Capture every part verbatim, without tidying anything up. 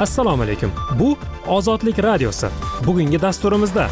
Assalomu alaykum. Bu Ozodlik radiosi. Bugungi dasturimizda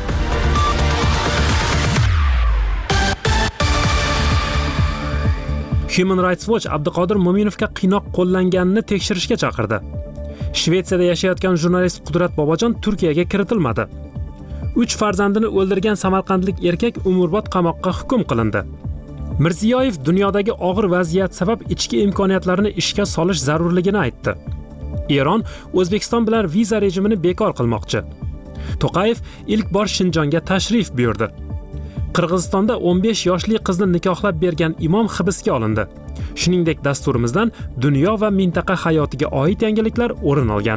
Human Rights Watch Abduqodir Mo'minovga qiynoq qo'llanganini tekshirishga chaqirdi. Shvetsiyada yashayotgan jurnalist Qudrat Bobojon Turkiyaga kiritilmadi. uch farzandini o'ldirgan samarqandlik erkak umrbod qamoqqa hukm qilindi. Mirziyoyev dunyodagi og'ir vaziyat sabab ichki imkoniyatlarini ishga solish zarurligini aytdi. Eron O'zbekiston bilan viza rejimini bekor qilmoqchi. To'qayev ilk bor Shinjonga tashrif buyurdi. Qirg'izistonda o'n besh yoshli qizni nikohlab bergan imom hibsga olindi. Shuningdek, dasturimizdan dunyo va mintaqa hayotiga oid yangiliklar o'rin olgan.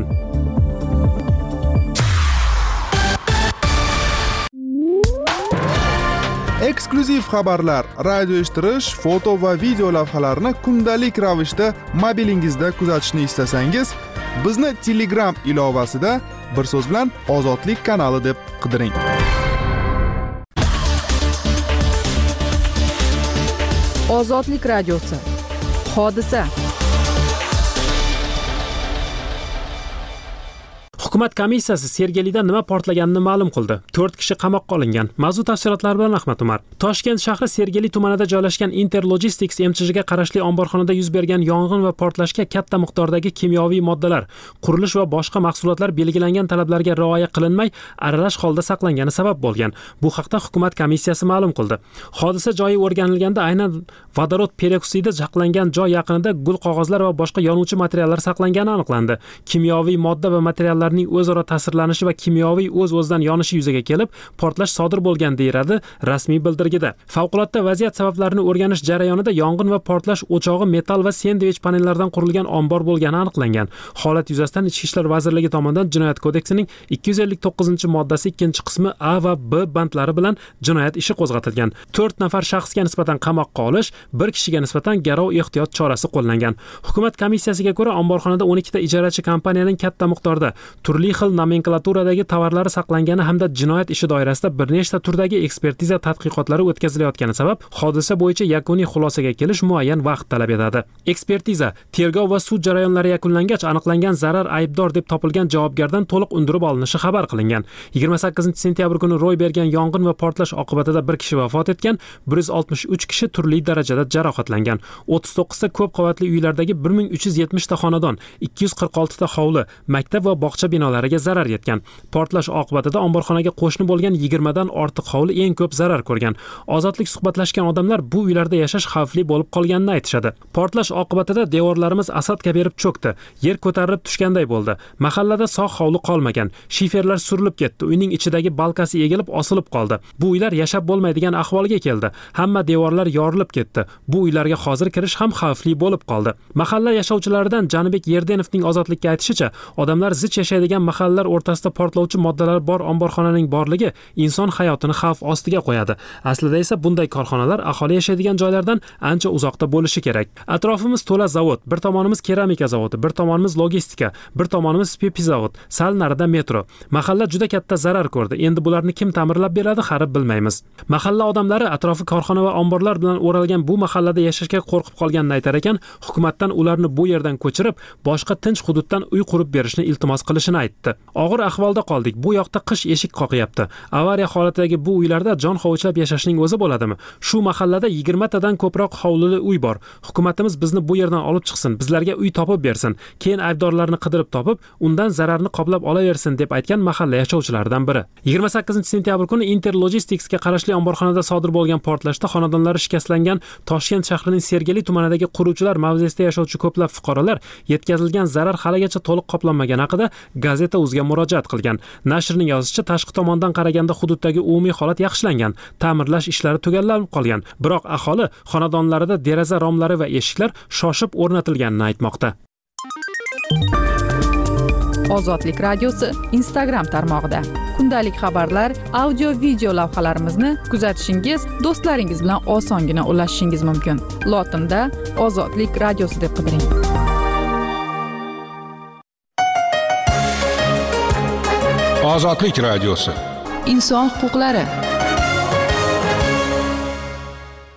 Eksklyuziv xabarlar, radio eshittirish, foto va video lavhalarni kundalik ravishda mobilingizda kuzatishni istasangiz, bizni Telegram ilovasida bir so'z bilan Ozodlik kanali deb qidiring. Ozodlik radiosi. Hodisa. Hukumat komissiyasi Sergelida nima portlaganini ma'lum qildi. to'rt kishi qamoqqa olingan. Mavzu tafsilotlari bilan Ahmad Umar. Toshkent shahri Sergeli tumanida joylashgan Interlogistics M Ch G'ga qarashli omborxonada yuz bergan yong'in va portlashga katta miqdordagi kimyoviy moddalar, qurilish va boshqa mahsulotlar belgilangan talablarga rioya qilinmay aralash holda saqlangani sabab bo'lgan. Bu haqda hukumat komissiyasi ma'lum qildi. Hodisa joyi o'rganilganda aynan vodorod peroksidi saqlangan joy yaqinida gul qog'ozlar va boshqa yonuvchi materiallar saqlangani aniqlandi. Kimyoviy modda va materiallarning o'zaro ta'sirlanishi va kimyoviy o'z-o'zidan yonishi yuzaga kelib, portlash sodir bo'lgan deyiladi rasmiy bildirgida. Favqulodda vaziyat sabablarini o'rganish jarayonida yong'in va portlash o'chog'i metall va sendvich panellardan qurilgan ombor bo'lgani aniqlangan. Holat yuzasidan Ichki ishlar vazirligi tomonidan Jinoyat kodeksining ikki yuz ellik to'qqizinchi moddasi ikkinchi qismi A va B bandlari bilan jinoyat ishi qo'zg'atilgan. to'rt nafar shaxsga nisbatan qamoqqa olish, bir kishiga nisbatan garov ehtiyot chorasi qo'llangan. Hukumat komissiyasiga ko'ra, omborxonada o'n ikkita ijarachi kompaniyaning katta miqdorda turli xil nomenklaturdagi tovarlari saqlangani hamda jinoyat ishi doirasida bir nechta turdagi ekspertiza tadqiqotlari o'tkazilayotgani sabab hodisa bo'yicha yakuniy xulosaga kelish muayyan vaqt talab etadi. Ekspertiza, tergov va sud jarayonlari yakunlangach aniqlangan zarar aybdor deb topilgan javobgardan to'liq undirib olinishi xabar qilingan. yigirma sakkizinchi sentyabr kuni ro'y bergan yong'in va portlash oqibatida bir kishi vafot etgan, bir yuz oltmish uch kishi turli darajada jarohatlangan. o'ttiz to'qqizta ko'p qavatli uylardagi bir ming uch yuz yetmish ta xonadon, ikki yuz qirq olti ta hovli, maktab va bog'cha binolariga zarar yetgan. Portlash oqibatida omborxonaga qo'shni bo'lgan yigirma dan ortiq hovli eng ko'p zarar ko'rgan. Ozodlik suhbatlashgan odamlar bu uylarda yashash xavfli bo'lib qolganini aytishadi. Portlash oqibatida devorlarimiz asadga berib cho'kdi. Yer ko'tarilib tushganday bo'ldi. Mahallada sog' hovli qolmagan. Shiferlar surilib ketdi. Uyning ichidagi balkasi egilib osilib qoldi. Bu uylar yashab bo'lmaydigan ahvolga keldi. Hamma devorlar yorilib ketdi. Bu uylarga hozir kirish ham xavfli bo'lib qoldi. Mahalla yashovchilaridan Janibek Yerdenovning Ozodlikka aytishicha, odamlar zich yashaydigan mahallalar o'rtasida portlovchi moddalar bor omborxonaning borligi inson hayotini xavf ostiga qo'yadi. Aslida esa bunday korxonalar aholi yashaydigan joylardan ancha uzoqda bo'lishi kerak. Atrofimiz to'la zavod, bir tomonimiz keramika zavodi, bir tomonimiz logistika, bir tomonimiz pipi zavod, sal narida metro. Mahalla juda katta zarar ko'rdi. Endi bularni kim ta'mirlab beradi, xarib bilmaymiz. Mahalla odamlari atrofi korxona va omborlar bilan o'ralgan bu mahallada yashashga qo'rqib qolganini aytar ekan, hukumatdan ularni bu yerdan ko'chirib, boshqa tinch hududdan uy qurib berishni iltimos qilishini aytdi. Og'ir ahvolda qoldik. Bu yoqda qish eshik qoqyapti. Avariya holatidagi bu uylarda jon hovuchlab yashashning o'zi bo'ladimi? Shu mahallada yigirma tadan ko'proq hovlili uy bor. Hukumatimiz bizni bu yerdan olib chiqsin, bizlarga uy topib bersin. Keyin aybdorlarni qidirib topib, undan zararni qoplab olaversin deb aytgan mahalla yashovchilaridan biri. yigirma sakkizinchi sentyabr kuni Interlogisticsga qarashli omborxonada sodir bo'lgan portlashda xonadonlari shikastlangan Toshkent shahrining Sergeli tumanidagi quruvchilar mavzesida yashovchi ko'plab fuqarolar yetkazilgan zarar haligacha to'liq qoplanmagani haqida Gazeta Uzga murojaat qilgan. Nashrning yozishicha, tashqi tomondan qaraganda hududdagi umumiy holat yaxshilangan, ta'mirlash ishlari tugallanib qolgan. Biroq aholi xonadonlarida deraza romlari va eshiklar shoshib o'rnatilganini aytmoqda. Ozodlik radiosi Instagram tarmog'ida kundalik xabarlar, audio video lavhalarimizni kuzatishingiz, do'stlaringiz bilan osongina ulashishingiz mumkin. Lotinda Ozodlik radiosi deb qidiring. Ozodlik radiosi. Inson huquqlari.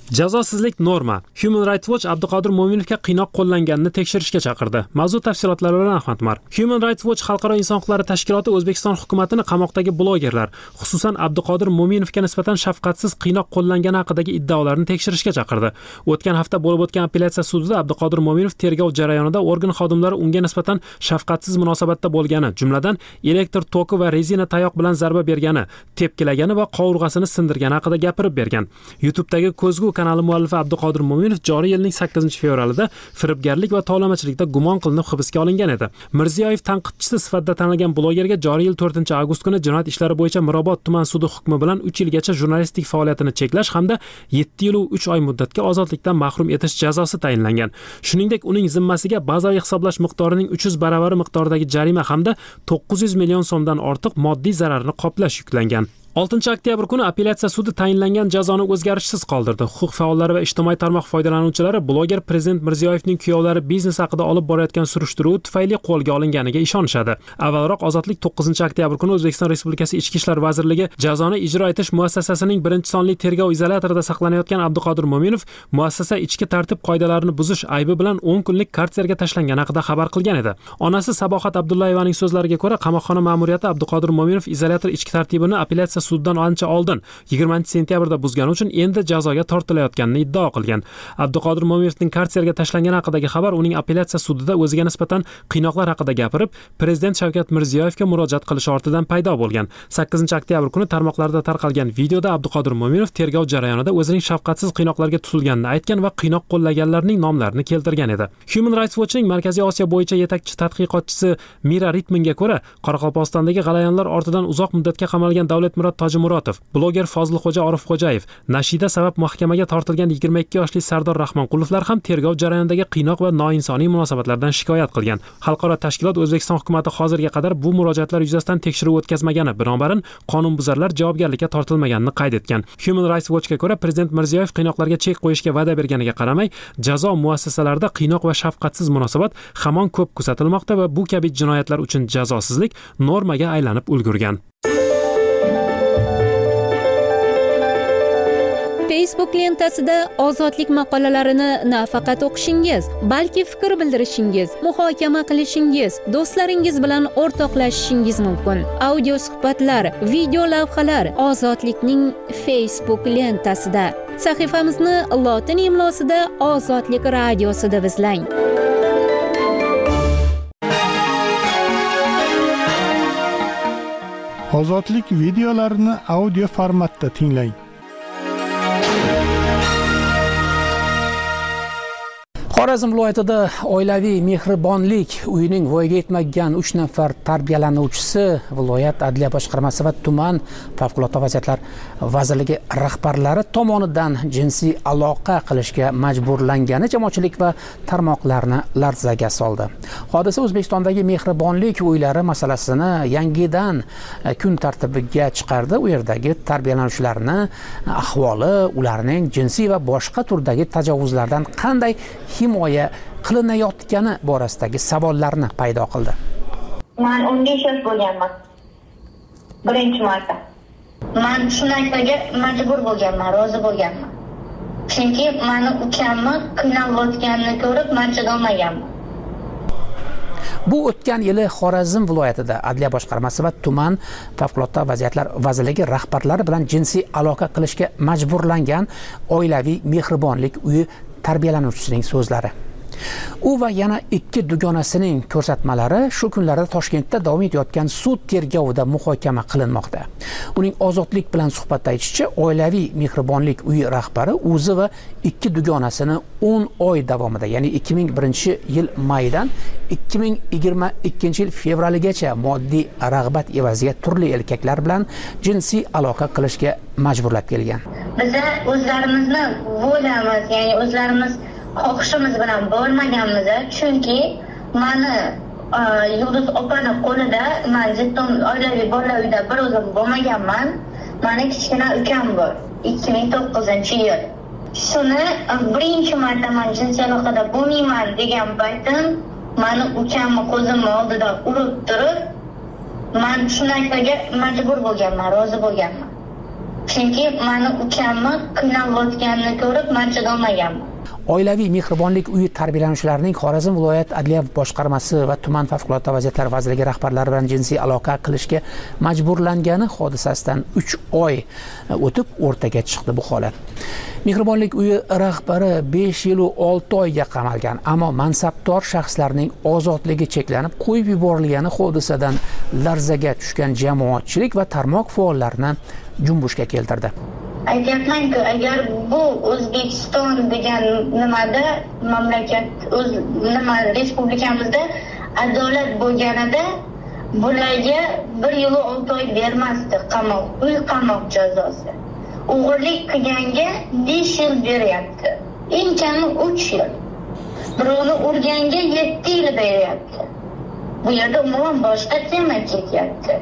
Jazosizlik norma. Human Rights Watch Abduqodir Mo'minovga qiynoq qo'llanganini tekshirishga chaqirdi. Mavzu tafsilotlari bilan Ahmad Umar. Human Rights Watch xalqaro inson huquqlari tashkiloti O'zbekiston hukumatini qamoqdagi blogerlar, xususan Abduqodir Mo'minovga nisbatan shafqatsiz qiynoq qo'llangani haqidagi iddaolarni tekshirishga chaqirdi. O'tgan hafta bo'lib o'tgan apellyatsiya sudida Abduqodir Mo'minov tergov jarayonida organ xodimlari unga nisbatan shafqatsiz munosabatda bo'lgani, jumladan elektr toki va rezina tayoq bilan zarba bergani, tepkilagani va qovurg'asini sindirgani haqida gapirib bergan. YouTube'dagi Ko'zgu kanali muallifi Abduqodir Mo'minov joriy yilning sakkizinchi fevralida firibgarlik va tovlamachilikda gumon qilinib hibsga olingan edi. Mirziyoyev tanqidchisi sifatida tanilgan blogerga joriy yil to'rtinchi avgust kuni jinoyat ishlari bo'yicha Mirobod tuman sudi hukmi bilan uch yilgacha jurnalistik faoliyatini cheklash hamda yetti yil va uch oy muddatga ozodlikdan mahrum etish jazosi tayinlangan. Shuningdek, uning zimmasiga bazaviy hisoblash miqdorining uch yuz baravari miqdoridagi jarima hamda to'qqiz yuz million so'mdan ortiq moddiy zararni qoplash yuklangan. oltinchi oktyabr kuni apellyatsiya sudi tayinlangan jazoni o'zgarishsiz qoldirdi. Huquq faollari va ijtimoiy tarmoq foydalanuvchilari bloger prezident Mirziyoyevning kuyovlari biznes haqida olib borayotgan surishtiruv tufayli qo'lga olinganiga ishonishadi. Avvalroq Ozodlik to'qqizinchi oktyabr kuni O'zbekiston Respublikasi Ichki ishlar vazirligi jazoni ijro etish muassasasining birinchi sonli tergov izolyatorida saqlanayotgan Abduqodir Mo'minov muassasa ichki tartib qoidalarini buzish aybi bilan o'n kunlik karserga tashlangani haqida xabar qilgan edi. Onasi Sabohat Abdullayevaning so'zlariga ko'ra, qamoqxona ma'muriyati Abduqodir Mo'minov izolyator ichki tartibini apellyatsiya suddan ancha oldin yigirmanchi sentyabrda buzgani uchun endi jazoga tortilayotganini iddao qilgan. Abduqodir Mo'minovning karserga tashlangani haqidagi xabar uning apellyatsiya sudida o'ziga nisbatan qiynoqlar haqida gapirib, prezident Shavkat Mirziyoyevga murojaat qilishi ortidan paydo bo'lgan. sakkizinchi oktyabr kuni tarmoqlarda tarqalgan videoda Abduqodir Mo'minov tergov jarayonida o'zining shafqatsiz qiynoqlarga tutilganini aytgan va qiynoq qo'llaganlarning nomlarini keltirgan edi. Human Rights Watch'ning Markaziy Osiyo bo'yicha yetakchi tadqiqotchisi Mira Ritmanga ko'ra, Qoraqalpog'istondagi g'alayanlar ortidan uzoq muddatga qamalgan Davlatmurod Tojimurotov, bloger Fozilxo'ja Orifxo'jayev, Nashida sabab mahkamaga tortilgan yigirma ikki yoshli Sardor Rahmonqulovlar ham tergov jarayonidagi qiynoq va noinsoniy munosabatlardan shikoyat qilgan. Xalqaro tashkilot O'zbekiston hukumatı hozirga qadar bu murojaatlar yuzasidan tekshiruv o'tkazmagani, binobarin qonunbuzarlar javobgarlikka tortilmaganini qayd etgan. Human Rights Watch'ga ko'ra, prezident Mirziyoyev qiynoqlarga chek qo'yishga va'da berganiga qaramay, jazo muassasalarida qiynoq va shafqatsiz munosabat hamon ko'p kuzatilmoqda va bu kabi jinoyatlar uchun jazosizlik normaga aylanib ulgurgan. Facebook lentasida ozodlik maqolalarini nafaqat o'qishingiz, balki fikr bildirishingiz, muhokama qilishingiz, do'stlaringiz bilan o'rtoqlashishingiz mumkin. Audio suhbatlar, video lavhalar Ozodlikning Facebook lentasida. Sahifamizni lotin imlosida Ozodlik radiosida izlang. Ozodlik videolarini audio formatda tinglang. Xorazm viloyatida oilaviy mehribonlik uyining voyaga yetmagan uch nafar tarbiyalanuvchisi viloyat adliya boshqarmasi va tuman favqulodda vaziyatlar vazirligi rahbarlari tomonidan jinsiy aloqa qilishga majburlangani jamoatchilik va tarmoqlarni larzaga soldi. Hodisa O'zbekistondagi mehribonlik uylari masalasini yangidan kun tartibiga chiqardi. U yerdagi tarbiyalanuvchilarning ahvoli, ularning jinsiy va boshqa turdagi tajovuzlardan qanday himoya qilinayotgani borasidagi savollarni paydo qildi. Men o'n besh yosh bo'lganman. Birinchi marta. Men shu narsaga majbur bo'lganman, rozi bo'lganman. Chunki meni ukamni qiynalayotganini ko'rib, men chidolmaganman. Bu o'tgan yili Xorazm viloyatida adliya boshqarmasi va tuman favqulodda vaziyatlar vazirligi rahbarlari bilan jinsiy aloqa qilishga majburlangan oilaviy mehribonlik uyi tarbiyalanuvchisining so'zlari. U va yana ikki dugonasining ko'rsatmalari shu kunlarda Toshkentda davom etayotgan sud tergovida muhokama qilinmoqda. Uning ozodlik bilan suhbatda aytishicha, oilaviy mehribonlik uyi rahbari o'zi va ikki dugonasini o'n oy davomida, ya'ni ikki ming birinchi yil maydan ikki ming yigirma ikkinchi yil fevraligacha moddiy rag'bat evaziga turli erkaklar bilan jinsiy aloqa qilishga majburlab kelgan. Biz o'zlarimizni volyamiz, ya'ni o'zlarimiz xohishimiz bilan bo'lmaganmiz, chunki meni Yulduz opani qo'lida men jetton oilaviy bolalar uyida bir o'zim bo'lmaganman. Meni kichkina ukam bor. ikki ming to'qqizinchi yil. Shuni birinchi marta men jinsiy aloqada bo'lmayman degan paytim meni ukamni ko'zimning oldida urib turib, men shu narsaga majbur bo'lganman, rozi bo'lganman. Chunki mani ukamni qiynalayotganini ko'rib man chidolmaganman. Oilaviy mehribonlik uyi tarbiyalanuvchilarining Xorazm viloyat adliya boshqarmasi va tuman favqulodda vaziyatlar vazirligi rahbarlari bilan jinsiy aloqa qilishga majburlangani hodisasidan uch oy o'tib o'rtaga chiqdi bu holat. Mehribonlik uyi rahbari besh yil olti oyga qamalgan, ammo mansabdor shaxslarning ozodligi cheklanib qo'yib yuborilgani hodisadan larzaga tushgan jamoatchilik va tarmoq faollarini junbushga keltirdi. Aytyapman-ku, agar bu O'zbekiston degan nimada mamlakat o'z nima respublikamizda adolat bo'lganida bularga bir yil olti oy bermasdi qamoq, uy qamoq jazosi. O'g'irlik qilganga besh yil beryapti. Eng kami uch yil. Birovni urganga yetti yil beryapti. Bu yerda umuman boshqa tema ketyapti.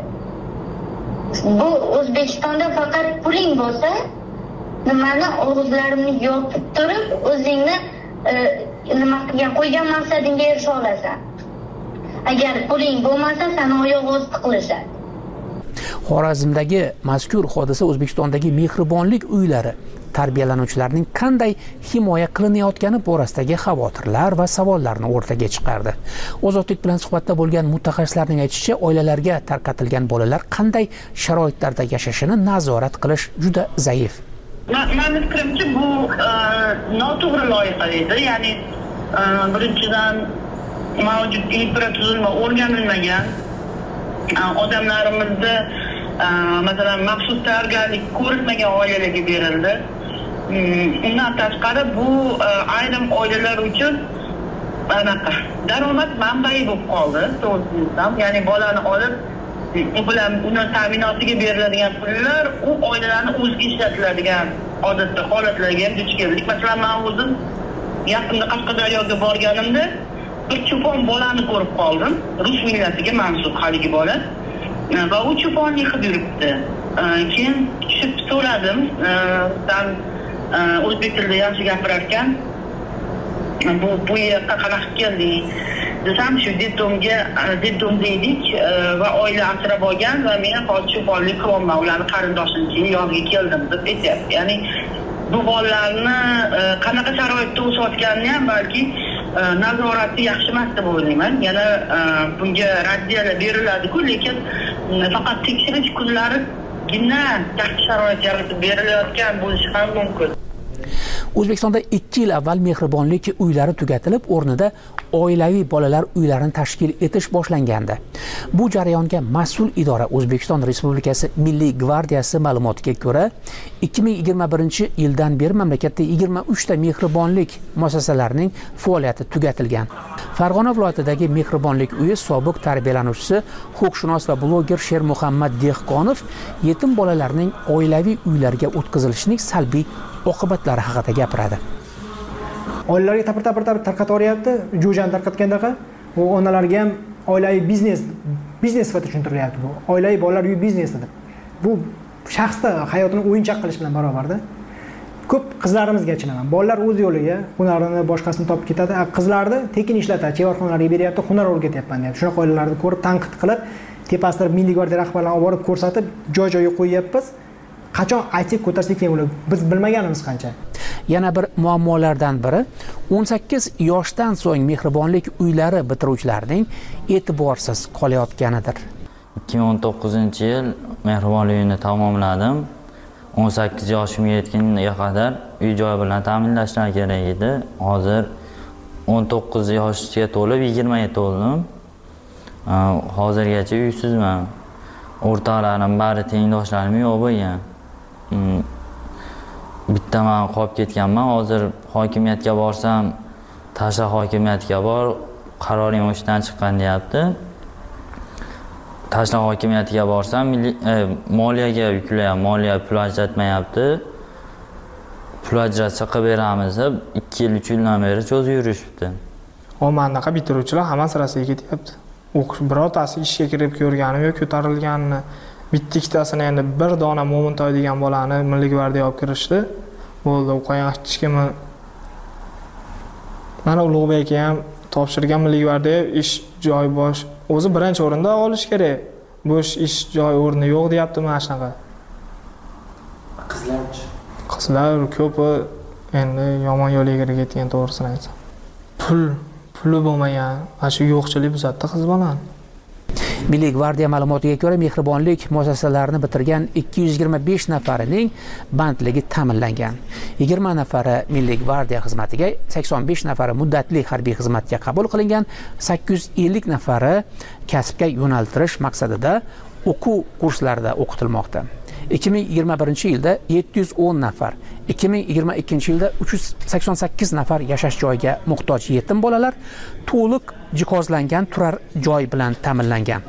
Bu O'zbekistonda faqat puling bo'lsa, nimani og'izlarimni yopib turib, o'zingni e, nima qilgan qo'ygan maqsadingga erisha olasan. Agar puling bo'lmasa, seni oyoq osti qilishadi. Xorazmdagi mazkur hodisa O'zbekistondagi mehribonlik uylari tarbiyalanuvchilarining qanday himoya qilinayotgani borasidagi xavotirlar va savollarni o'rtaga chiqardi. Ozodlik bilan suhbatda bo'lgan mutaxassislarning aytishicha, oilalarga tarqatilgan bolalar qanday sharoitlarda yashashini nazorat qilish juda zaif. Meni fikrimcha bu noto'g'ri loyiha edi. Ya'ni birinchidan mavjud infratuzilma o'rganilmagan, odamlarimizda masalan maxsus tayyorgarlik ko'rilmagan oilalarga berildi. Undan tashqari bu ayrim oilalar uchun anaqa daromad manbai bo'lib qoldi. To'g'risi, ya'ni bolani olib u bilan uni ta'minotiga beriladigan pullar u oilalarni o'ziga ishlatiladigan odatda holatlarga ham duch keldik. Masalan, men o'zim yaqinda Qashqadaryoga borganimda bir cho'pon bolani ko'rib qoldim. Rus millatiga mansub haligi bola. Va u cho'ponni qilib yuribdi. Keyin tushib so'radim, dan o'zbek tilida yaxshi gapirarkan, bu bu yerga qanaqa kelding? Desam, shu detdomga detdomda edik va oila asrab olgan va men hozir cho'ponlik qilyapman, ularni qarindoshining yoniga keldim deb aytyapti. Ya'ni bu bolalarni qanaqa sharoitda o'sayotganini ham balki nazorati yaxshi emas deb o'ylayman. Yana bunga raddiyalar beriladi-ku, lekin faqat tekshirish kunlarigina yaxshi sharoit yaratib berilayotgan bo'lishi ham mumkin. O'zbekistonda ikki yil avval mehribonlik uylari tugatilib, o'rnida oilaviy bolalar uylarini tashkil etish boshlangandi. Bu jarayonga mas'ul idora O'zbekiston Respublikasi Milliy gvardiyasi ma'lumotiga ko'ra, ikki ming yigirma birinchi yildan beri mamlakatda yigirma uch ta mehribonlik muassasalarining faoliyati tugatilgan. Farg'ona viloyatidagi mehribonlik uyi sobiq tarbiyalanuvchisi, huquqshunos va bloger Shermuhammad Dehqonov yetim bolalarning oilaviy uylarga o'tkazilishining salbiy oqibatlari haqida gapiradi. Oilalarga tapir-tapir tarqatib oryapti, jo'jani tarqatgandaqa, bu onalarga ham oilaviy biznes, biznes sifatida tushuntirilyapti bu. Oilaviy bolalar uyi biznesidir. Bu shaxsda hayotini o'yinchoq qilish bilan barobarda. Ko'p qizlarimizga achinaman. Bolalar o'z yo'liga hunarini boshqasini topib ketadi. Qizlarni tekin ishlatadi, chevarxonalarga beryapti, hunar o'rgatyapman deyapti. Shunaqa oilalarni ko'rib tanqid qilib, tepasida Milliy gvardiya rahbarlarini olib borib ko'rsatib, joy-joyiga qo'yyapmiz. Qachon aytib ko'tarsak keyin ular biz bilmaganimiz qancha. Yana bir muammolardan biri o'n sakkiz yoshdan so'ng mehribonlik uylari bitiruvchilarining e'tiborsiz qolayotganidir. ikki ming o'n to'qqizinchi yil mehribonlik uyini tamomladim. o'n sakkiz yoshimga yetgunga qadar uy joy bilan ta'minlashlar kerak edi. Hozir o'n to'qqiz yoshga to'lib yigirmaga to'ldim. Hozirgacha uysizman. O'rtoqlarim bari tengdoshlarim yo'q bo'lgan. Bitta men qolib ketganman. Hozir hokimiyatga borsam, tashla hokimiyatga bor, qaroring o'shdan chiqqan deyapti. Tashla hokimiyatiga borsam, moliyaga yuklayapti, moliya pul ajratmayapti. Pul ajratsa qilib beramiz deb ikki yil, uch yildan beri cho'zib yurishibdi. Omanaqa bitiruvchilar hamma sirasiga ketyapti. O'qish birortasi ishga kirib ko'rganim yo'q, ko'tarilganini. Bitta ikkitasini endi bir dona Mo'mintoy degan bolani Milliy gvardiya olib kirishdi. Bo'ldi, qo'ygan hech kimi. Mana Ulug'bek ham topshirgan Milliy gvardiya ish joy bosh o'zi birinchi o'rinda olish kerak. Bo'sh ish joy o'rni yo'q deyapti mana shunaqa. qizlar ko'pi endi yomon yo'lga kirib ketgan, to'g'risini aytsam. Pul, puli bo'lmagan, mana shu yo'qchilik buzatdi qiz bolani. Milliy gvardiya ma'lumotiga ko'ra, mehribonlik muassasalarini bitirgan ikki yuz yigirma besh nafarining bandligi ta'minlangan. yigirma nafari Milliy gvardiya xizmatiga, sakson besh nafari muddatli harbiy xizmatga qabul qilingan, sakkiz yuz ellik nafari kasbga yo'naltirish maqsadida o'quv kurslarida o'qitilmoqda. ikki ming yigirma birinchi yilda yetti yuz o'n nafar, ikki ming yigirma ikkinchi yilda uch yuz sakson sakkiz nafar yashash joyiga muhtoj yetim bolalar to'liq jihozlangan turar joy bilan ta'minlangan.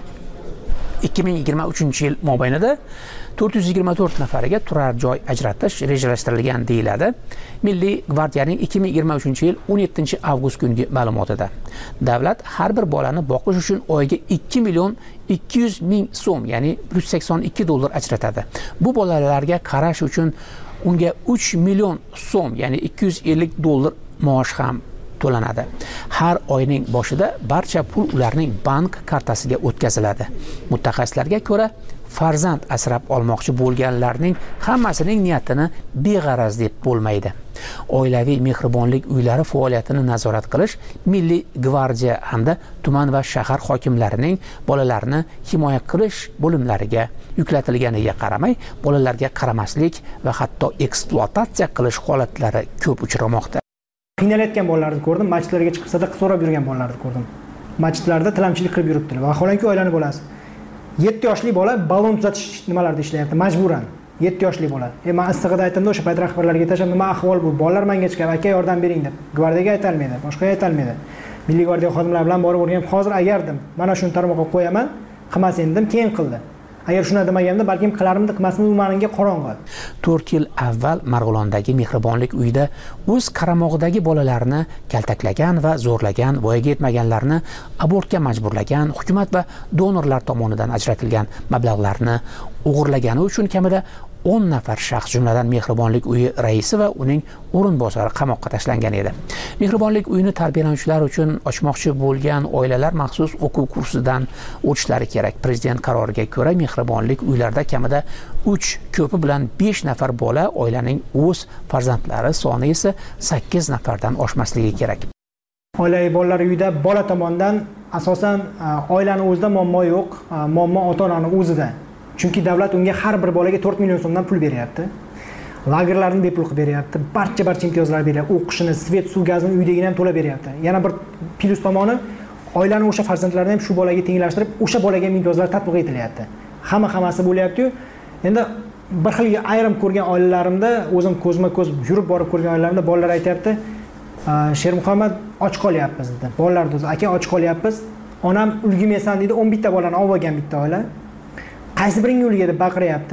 ikki ming yigirma uchinchi yil mobaynida to'rt yuz yigirma to'rt nafariga turar joy ajratish rejalashtirilgan deyiladi. Milliy gvardiyaning ikki ming yigirma uchinchi yil o'n yettinchi avgust kungi ma'lumotida. Davlat har bir bolani boqish uchun oyiga ikki million ikki yuz ming so'm, ya'ni bir yuz sakson ikki dollar ajratadi. Bu bolalarga qarash uchun unga uch million so'm, ya'ni ikki yuz ellik dollar maosh ham to'lanadi. Har oyning boshida barcha pul ularning bank kartasiga o'tkaziladi. Mutaxassislarga ko'ra, farzand asrab olmoqchi bo'lganlarning hammasining niyatini beg'araz deb bo'lmaydi. Oilaviy mehribonlik uylari faoliyatini nazorat qilish Milliy gvardiya hamda tuman va shahar hokimlarining bolalarni himoya qilish bo'limlariga yuklatilganiga qaramay, bolalarga qaramaslik va hatto ekspluatatsiya qilish holatlari ko'p uchramoqda. Qiynalayotgan bolalarni ko'rdim, masjidlarga chiqib sadaqa so'rab yurgan bolalarni ko'rdim. Masjidlarda tilamchilik qilib yuribdilar. Vaholanki oilani bo'lasiz. yetti yoshli bola balon tuzatish nimalarda ishlayapti, majburan. yetti yoshli bola. E men istig'ida aytdim-da, o'sha payt rahbarlarga aytasham, nima ahvol bu? Bolalar menga chiqib, aka yordam bering deb. Gvardiyaga aytolmaydi, boshqaga aytolmaydi. Milliy gvardiya xodimlari bilan borib o'rganib, hozir agardim, mana shuni tarmoqqa qo'yaman, qilmasin dedim, keyin qildi. Agar shuni demaganimda, balkim qilarmidi, qilmasmidi, u menga qorong'i. to'rt yil avval Marg'ilondagi mehribonlik uyida o'z qaramog'idagi bolalarni kaltaklagan va zo'rlagan, voyaga yetmaganlarni abortga majburlagan, hukumat va donorlar tomonidan ajratilgan mablag'larni o'g'irlagani uchun kamida o'n nafar shaxs, jumladan mehribonlik uyi raisi va uning o'rinbosari qamoqqa tashlangan edi. Mehribonlik uyini tarbiyalanuvchilar uchun ochmoqchi bo'lgan oilalar maxsus o'quv kursidan o'tishlari kerak. Prezident qaroriga ko'ra, mehribonlik uylarida kamida uch, ko'pi bilan besh nafar bola, oilaning o'z farzandlari soni esa sakkiz nafardan oshmasligi kerak. Oilaviy bolalar uyida bola tomonidan asosan oilani o'zida muammo yo'q, muammo ota-onaning o'zida. Chunki davlat unga har bir bolaga to'rt million so'mdan pul beryapti. Lagerlarni bepul qilib beryapti. Barcha barcha imtiyozlar beryapti. O'qishini, svet, suv, gazini uydagina ham to'lab beryapti. Yana bir plyus tomoni, oilani o'sha farzandlarini ham shu bolaga tenglashtirib, o'sha bolaga ham imtiyozlar tatbiq etilyapti. Hamma hammasi bo'lyapti-yu. Endi bir xil ayrim ko'rgan oilalarimda, o'zim ko'zma-ko'z yurib borib ko'rgan oilalarimda bolalar aytayapti, Shermuhammad och qolyapmiz dedi. Bolalar o'zi, aka och qolyapmiz. Onam ulg'maysan dedi, o'n bitta bolani olib olgan bitta oila. Qaysi biring yo'liga deb baqiryapti.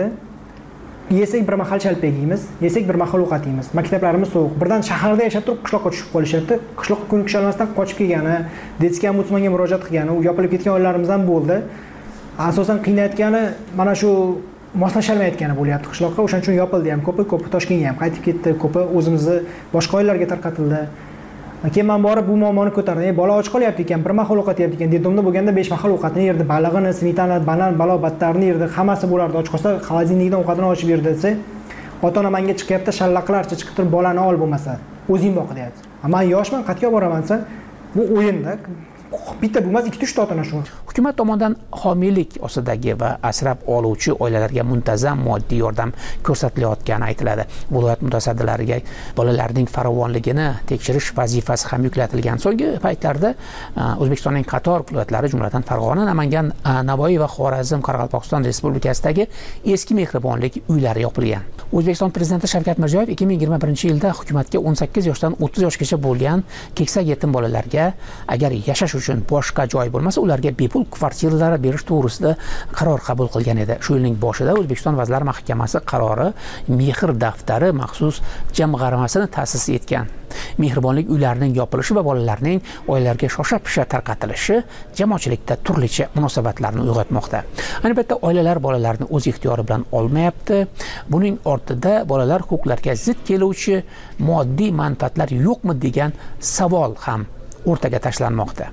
Yesak bir mahal chalpak yeymiz, yesak bir mahal ovqat yeymiz. Maktablarimiz sovuq. Birdan shaharda yashab turib qishloqqa tushib qolishyapti. Qishloqqa ko'nikisha olmasdan qochib kelgani, detskiy ombudsmanga murojaat qilgani, u yopilib ketgan oilalarimiz ham bo'ldi. Asosan qiynayotgani mana shu moslasholmayotgani bo'lyapti qishloqqa. O'shaning uchun yopildi ham ko'pi, ko'pi Toshkentga ham qaytib ketdi, ko'pi o'zimizni boshqa oilalarga tarqatildi. Keyin men borib bu muammoni ko'tardim. Ey, bola och qolyapti ekan, bir mahal ovqat yeyapti ekan. Dedimda bo'lganda besh mahal ovqatni yerdi, balig'ini, smetana, banan, balo battarni yerdi, hammasi bo'lardi. Och qolsa xolodilnikdan ovqatini ochib berdi desa, ota-ona menga chiqyapti, shallaqlarcha chiqib turib bolani ol bo'lmasa, o'zing boq deyapti. Men yoshman, qat'iy boraman desa, bu o'yinda bitta bo'lmas, ikkita uchta ota-ona shu. Hukumat tomonidan homiylik ostidagi va asrab oluvchi oilalarga muntazam moddiy yordam ko'rsatilayotgani aytiladi. Viloyat mutasaddilariga bolalarning farovonligini tekshirish vazifasi ham yuklatilgan. So'nggi paytlarda O'zbekistonning qator viloyatlari, jumladan Farg'ona, Namangan, Navoiy va Xorazm, Qoraqalpog'iston Respublikasidagi eski mehribonlik uylari yopilgan. O'zbekiston Prezidenti Shavkat Mirziyoyev ikki ming yigirma birinchi yilda hukumatga o'n sakkiz yoshdan o'ttiz yoshgacha bo'lgan keksa yetim bolalarga agar yashash uchun boshqa joy bo'lmasa, ularga bepul kvartiralar berish to'g'risida qaror qabul qilgan edi. Shu yilning boshida O'zbekiston Vazirlar Mahkamasi qarori Mehr daftari maxsus jamg'armasini ta'sis etgan. Mehribonlik uylarining yopilishi va bolalarning oilalarga shosha-pisha tarqatilishi jamoatchilikda turlicha munosabatlarni uyg'otmoqda. Ayni paytda oilalar bolalarni o'z ixtiyori bilan olmayapti. Buning ortida bolalar huquqlariga zid keluvchi moddiy manfaatlar yo'qmi degan savol ham o'rtaga tashlanmoqda.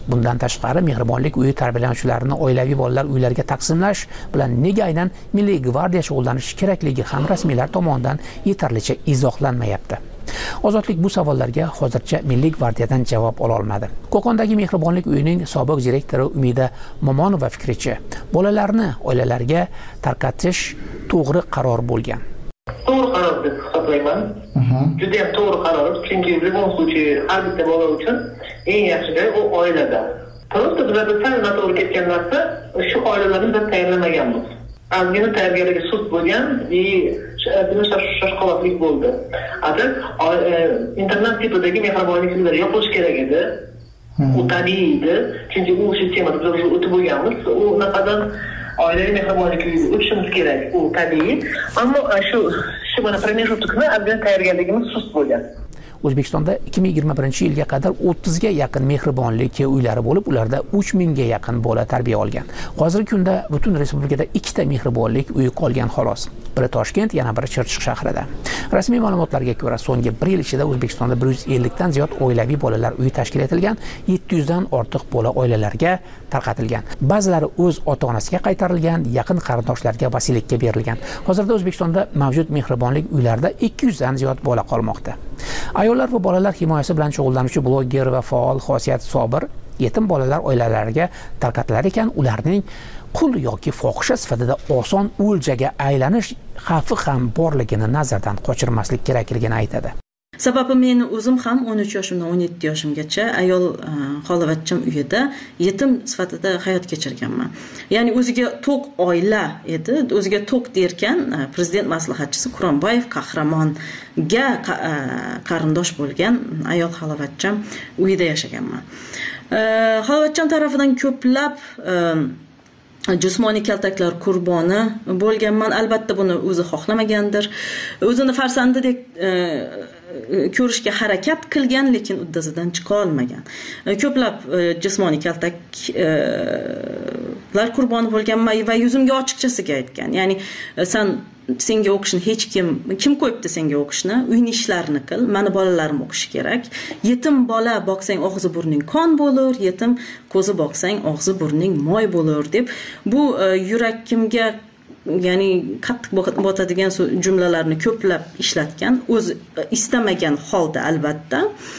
Bundan tashqari mehribonlik uyi tarbiyalanuvchilarini oilaviy bolalar uylariga taqsimlash bilan nega aynan Milliy gvardiya shug'ullanishi kerakligi ham rasmiylar tomonidan yetarlicha izohlanmayapti. Ozodlik bu savollarga hozircha Milliy gvardiyadan javob ola olmadi. Qo'qondagi mehribonlik uyining sobiq direktori Umida Momonova fikricha, bolalarni oilalariga tarqatish to'g'ri qaror bo'lgan. To'g'ri qaror deb hisoblayman. Juda ham to'g'ri qaror, chunki любом случае har bitta bola uchun eng yaxshi joy u oilada. Просто bizlarda sal noto'g'ri ketgan narsa shu oilalarni biz tayyorlamaganmiz. Ozgina tarbiyaligi sust bo'lgan va shoshqaloqlik bo'ldi. Aslida internet tipidagi mehribonlik uylari yopilishi kerak edi. U tabiiy edi, chunki u sistemada biz o'tib bo'lganmiz. U naqadan oilaviy mehribonlik uyi o'tishimiz kerak, u tabiiy. Ammo shu shu mana pромежутокni ozgina tayyorgarligimiz sust bo'lgan. O'zbekistonda ikki ming yigirma birinchi yilga qadar o'ttizga yaqin mehribonlik uylari bo'lib, ularda uch mingga yaqin bola tarbiya olgan. Hozirgi kunda butun respublikada ikkita mehribonlik uyi qolgan xolos. Biri Toshkent, yana biri Chirchiq shahrida. Rasmiy ma'lumotlarga ko'ra, so'nggi bir yil ichida O'zbekistonda bir yuz ellik dan ziyod oilaviy bolalar uyi tashkil etilgan, yetti yuz dan ortiq bola oilalarga tarqatilgan. Ba'zilari o'z ota-onasiga qaytarilgan, yaqin qarindoshlarga vasiylikka berilgan. Hozirda O'zbekistonda mavjud mehribonlik uylarida ikki yuz dan ziyod bola qolmoqda. Ayollar va bolalar himoyasi bilan shug'ullanuvchi bloger va faol Xosiyat Sobir yetim bolalar oilalariga tarqatilar ekan, ularning qul yoki fohisha sifatida oson o'ljaga aylanish xavfi ham borligini nazardan qochirmaslik kerakligini aytadi. Sababi men o'zim ham o'n uch yoshimdan o'n yetti yoshimgacha ayol xolovatcham uyida yetim sifatida hayot kechirganman. Ya'ni o'ziga to'q oila edi, o'ziga to'q derkan prezident maslahatchisi Quronboyev qahramonga qarindosh bo'lgan ayol xolovatcham uyida yashaganman. Xolovatcham tarafidan ko'plab jismoniy kaltaklar qurboni bo'lganman. Albatta buni o'zi xohlamagandir. O'zini farzandidek ko'rishga harakat qilgan, lekin uddasidan chiqa olmagan. Ko'plab jismoniy kaltaklar qurboni bo'lganman va yuzimga ochiqchasiga aytgan. Ya'ni sen senga o'qishni hech kim kim qo'yibdi senga o'qishni? Uyni ishlarini qil. Meni bolalarim o'qishi kerak. Yetim bola boqsang og'zi burning qon bo'lur, yetim ko'zi boqsang og'zi burning moy bo'lur deb bu yurakimga ya'ni qattiq botadigan jumlalarni ko'plab ishlatgan, o'zi istamagan holda albatta.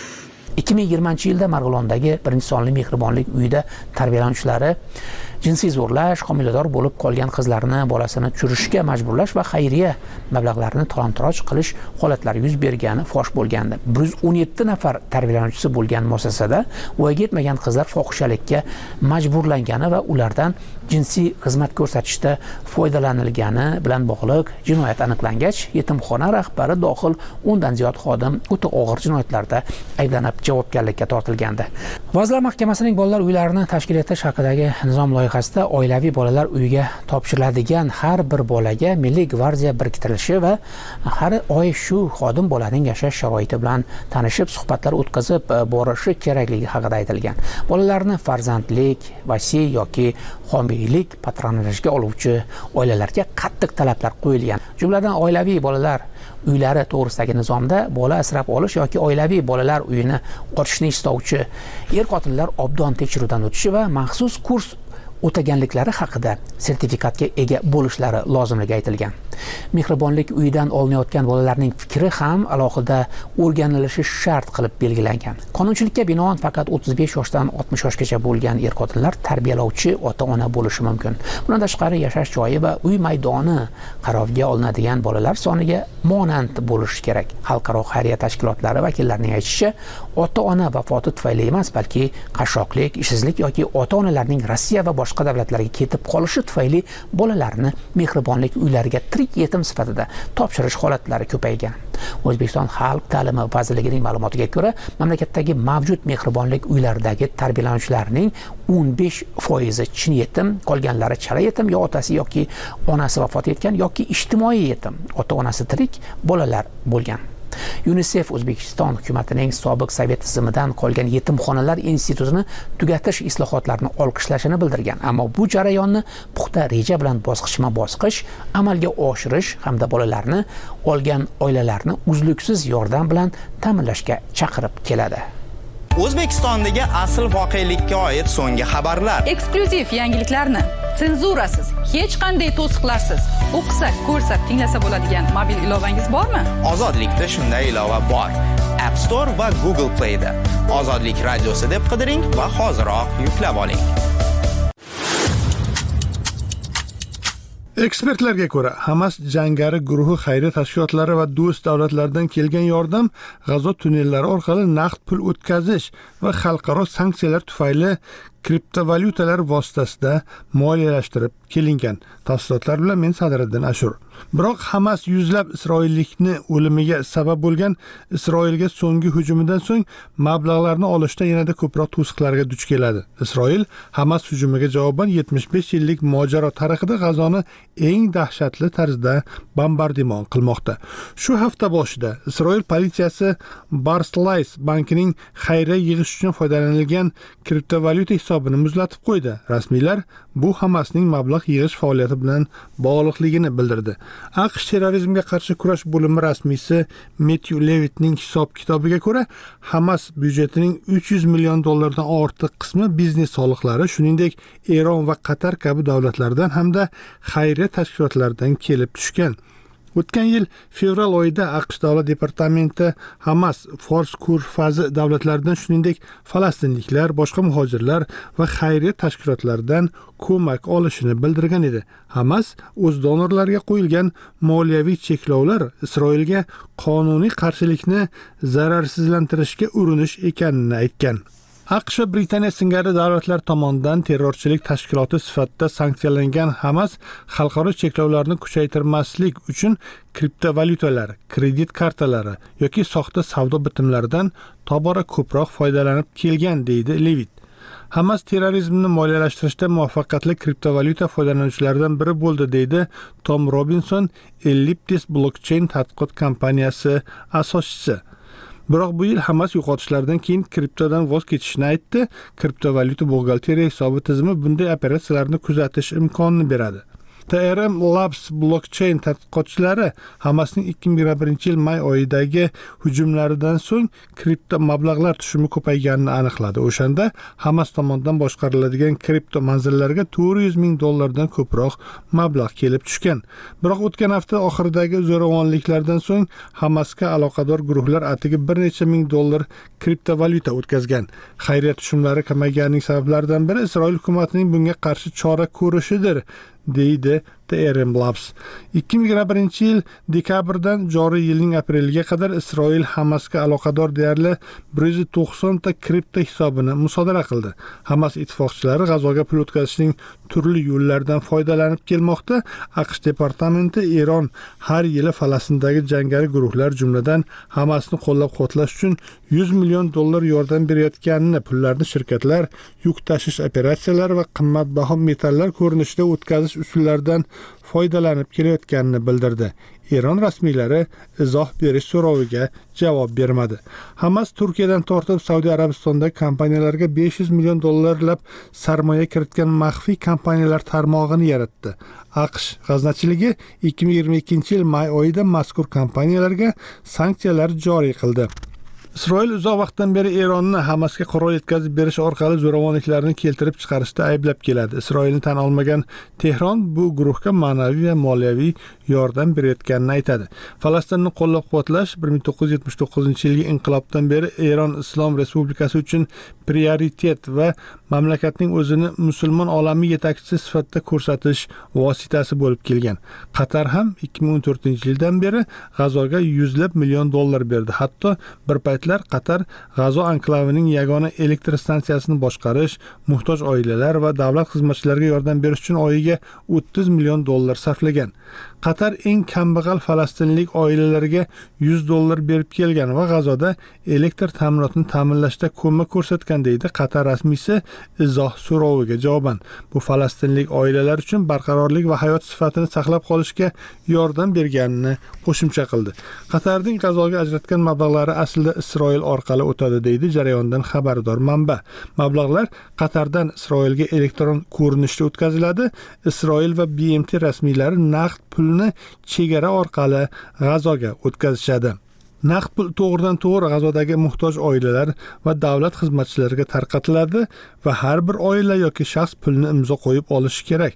ikki ming yigirmanchi yilda Marg'ilondagi birinchi sonli mehribonlik uyida tarbiyalanuvchilari jinsiy zo'rlash, homilador bo'lib qolgan qizlarni bolasini tushirishga majburlash va xayriya mablag'larini talon-taroj qilish holatlari yuz bergani fosh bo'lgandi. bir yuz o'n yetti nafar tarbiyalanuvchisi bo'lgan muassasada voyaga yetmagan qizlar fohishalikka majburlangani va ulardan jinsiy xizmat ko'rsatishda foydalanilgani bilan bog'liq jinoyat aniqlangach, yetimxona rahbari dohil o'n dan ziyod xodim o'ta og'ir jinoyatlarda ayblanib javobgarlikka tortilgandi. Vazirlar Mahkamasining bolalar uylarini tashkil etish haqidagi nizom loyihasida oilaviy bolalar uyiga topshiriladigan har bir bolaga Milliy gvardiya biriktirilishi va har oy shu xodim bolaning yashash sharoiti bilan tanishib, suhbatlar o'tkazib borishi kerakligi haqida aytilgan. Bolalarni farzandlik, vasiy yoki homiylik patronajga oluvchi oilalarga qattiq talablar qo'yilgan. Jumladan oilaviy bolalar uylari to'g'risidagi nizomda bola asrab olish yoki oilaviy bolalar uyini ochishni istovchi er-xotinlar obdon tekshiruvdan o'tishi va maxsus kurs o'taganliklari haqida sertifikatga ega bo'lishlari lozimligi aytilgan. Mehribonlik uyidan olinayotgan bolalarning fikri ham alohida o'rganilishi shart qilib belgilangan. Qonunchilikka binoan faqat o'ttiz besh yoshdan oltmish yoshgacha bo'lgan er-xotinlar tarbiyalovchi ota-ona bo'lishi mumkin. Bundan tashqari yashash joyi va uy maydoni qarovga olinadigan bolalar soniga monand bo'lishi kerak. Xalqaro xayriya tashkilotlari vakillarining aytishicha, ota-ona vafoti tufayli emas, balki qashshoqlik, ishsizlik yoki ota-onalarning Rossiya va boshqa davlatlarga ketib qolishi tufayli bolalarni mehribonlik uylariga tirik yetim sifatida topshirish holatlari ko'paygan. O'zbekiston Xalq ta'limi vazirligining ma'lumotiga ko'ra, mamlakatdagi mavjud mehribonlik uylaridagi tarbiyalanuvchilarning o'n besh foizi chin yetim, qolganlari chala yetim, yo otasi yoki onasi vafot etgan yoki ijtimoiy yetim, ota-onasi tirik bolalar bo'lgan. UNICEF O'zbekiston hukumatining sobiq sovet tizimidan qolgan yetimxonalar institutini tugatish islohotlarini olqishlashini bildirgan, ammo bu jarayonni puxta reja bilan bosqichma-bosqich amalga oshirish hamda bolalarni olgan oilalarni uzluksiz yordam bilan ta'minlashga chaqirib keladi. O'zbekistondagi asl voqelikka oid so'nggi xabarlar. Eksklyuziv yangiliklarni senzurasiz, hech qanday to'siqlarsiz o'qisa, ko'rsa, tinglasa bo'ladigan mobil ilovangiz bormi? Ozodlikda shunday ilova bor. App Store va Google Play da Ozodlik radiosi deb qidiring va hoziroq yuklab oling. Ekspertlarga ko'ra, Hamas jangari guruhi xayriya tashkilotlari va do'st davlatlardan kelgan yordam G'azo tunnellari orqali naqd pul o'tkazish va xalqaro sanksiyalar tufayli kriptovalyutalar vositasida moliyalashtirib kelingan. Tafsilotlar bilan men Sadriddin Ashur. Biroq Hamas yuzlab isroillikni o'limiga sabab bo'lgan Isroilga so'nggi hujumidan so'ng mablag'larni olishda yanada ko'proq to'siqlarga duch keladi. Isroil Hamas hujumiga javoban yetmish besh yillik mojaro tarixida G'azoni eng dahshatli tarzda bombardimon qilmoqda. Shu hafta boshida Isroil politsiyasi Barclays bankining xayriya yig'ish uchun foydalanilgan kriptovalyuta hisobini muzlatib qo'ydi. Rasmiylar bu Hamasning mablag' yig'ish faoliyati bilan bog'liqligini bildirdi. AQSh terrorizmga qarshi kurash bo'limi rasmiysi Matthew Levittning hisob-kitobiga ko'ra, Hamas byudjetining uch yuz million dollardan ortiq qismi biznes soliqlari, shuningdek Eron va Qatar kabi davlatlardan hamda xayriya tashkilotlaridan kelib tushgan. O'tgan yil fevral oyida AQSh davlat departamenti Hamas, Fors ko'rfazi davlatlaridan, shuningdek falastinliklar, boshqa muhojirlar va xayriya tashkilotlaridan ko'mak olishini bildirgan edi. Hamas o'z donorlariga qo'yilgan moliyaviy cheklovlar Isroilga qonuniy qarshilikni zararsizlantirishga urinish ekanini aytgan. AQSh va Britaniya singari davlatlar tomonidan terrorchilik tashkiloti sifatida sanksiyalangan Hamas xalqaro cheklovlarni kuchaytirmaslik uchun kriptovalyutalar, kredit kartalari yoki soxta savdo bitimlaridan tobora ko'proq foydalanib kelgan, deydi Levitt. Hamas terrorizmni moliyalashtirishda muvaffaqiyatli kriptovalyuta foydalanuvchilaridan biri bo'ldi, deydi Tom Robinson, Elliptis Blockchain tadqiqot kompaniyasi asoschisi. Biroq bu yil Hamas yo'qotishlardan keyin kriptodan voz kechishni aytdi. Kriptovalyuta buxgalteriya hisobi tizimi bunday operatsiyalarni kuzatish imkonini beradi. T R M Labs Blockchain tadqiqotchilari Hamasning ikki ming yigirma birinchi yil may oyidagi hujumlaridan so'ng kripto mablag'lar tushumi ko'payganini aniqladi. O'shanda Hamas tomonidan boshqariladigan kripto manzillarga to'rt yuz ming dollardan ko'proq mablag' kelib tushgan. Biroq o'tgan hafta oxiridagi zo'ravonliklardan so'ng Hamasga aloqador guruhlar atigi bir necha ming dollar kriptovalyuta o'tkazgan. Xayriya tushumlari kamayganining sabablaridan biri Isroil hukumatining bunga qarshi chora ko'rishidir, deydi T R M Labs. ikki ming yigirma birinchi yil dekabrdan joriy yilning apreliga qadar Isroil Hamasga aloqador deyarli bir yuz to'qson ta kripto hisobini musodara qildi. Hamas ittifoqchilari G'azoga pul o'tkazishning turli yo'llaridan foydalanib kelmoqda. AQSh departamenti Eron har yili Falastindagi jangari guruhlar, jumladan Hamasni qo'llab-quvvatlash uchun yuz million dollar yordam berayotganini, pullarni shirkatlar yuk tashish operatsiyalari va qimmatbaho metallar ko'rinishida o'tkazish usullaridan foydalanib kelayotganini bildirdi. Eron rasmiylari izoh berish so'roviga javob bermadi. Hamas Turkiyadan tortib Saudiya Arabistondagi kompaniyalarga besh yuz million dollarlab sarmoya kiritgan maxfiy kompaniyalar tarmog'ini yaratdi. AQSh g'aznachiligi ikki ming yigirma ikkinchi yil may oyida mazkur kompaniyalarga sanksiyalar joriy qildi. Isroil uzoq vaqtdan beri Eronni Hamasga qurol yetkazib berish orqali zo'ravonliklarni keltirib chiqarishda ayblab keladi. Isroilni tan olmagan Tehron bu guruhga ma'naviy va moliyaviy yordam berayotganini aytadi. Falastinni qo'llab-quvvatlash bir ming to'qqiz yuz yetmish to'qqizinchi yilgi inqilobdan beri Eron Islom Respublikasi uchun prioritet va mamlakatning o'zini musulmon olami yetakchisi sifatida ko'rsatish vositasi bo'lib kelgan. Qatar ham ikki ming o'n to'rtinchi yildan beri G'azoga yuzlab million dollar berdi. Hatto bir paytlar Qatar G'azo anklavining yagona elektr stansiyasini boshqarish, muhtoj oilalar va davlat xizmatchilariga yordam berish uchun oyiga o'ttiz million dollar sarflagan. Qatar eng kambag'al falastinlik oilalarga yuz dollar berib kelgan va G'azoda elektr ta'minotini ta'minlashda ko'mak ko'rsatgan, deydi Qatar rasmiysi izoh so'roviga javoban. Bu falastinlik oilalar uchun barqarorlik va hayot sifatini saqlab qolishga yordam berganini qo'shimcha qildi. Qatarning G'azoga ajratgan mablag'lari aslida Isroil orqali o'tadi, deydi jarayondan xabardor manba. Mablag'lar Qatardan Isroilga elektron ko'rinishda o'tkaziladi. Isroil va B M T rasmiylari naqd pulni chegara orqali G'azoga o'tkazishadi. Naqd pul to'g'ridan to'g'ri g'azodagi muhtoj oilalar va davlat xizmatchilariga tarqatiladi va har bir oila yoki shaxs pulni imzo qo'yib olishi kerak.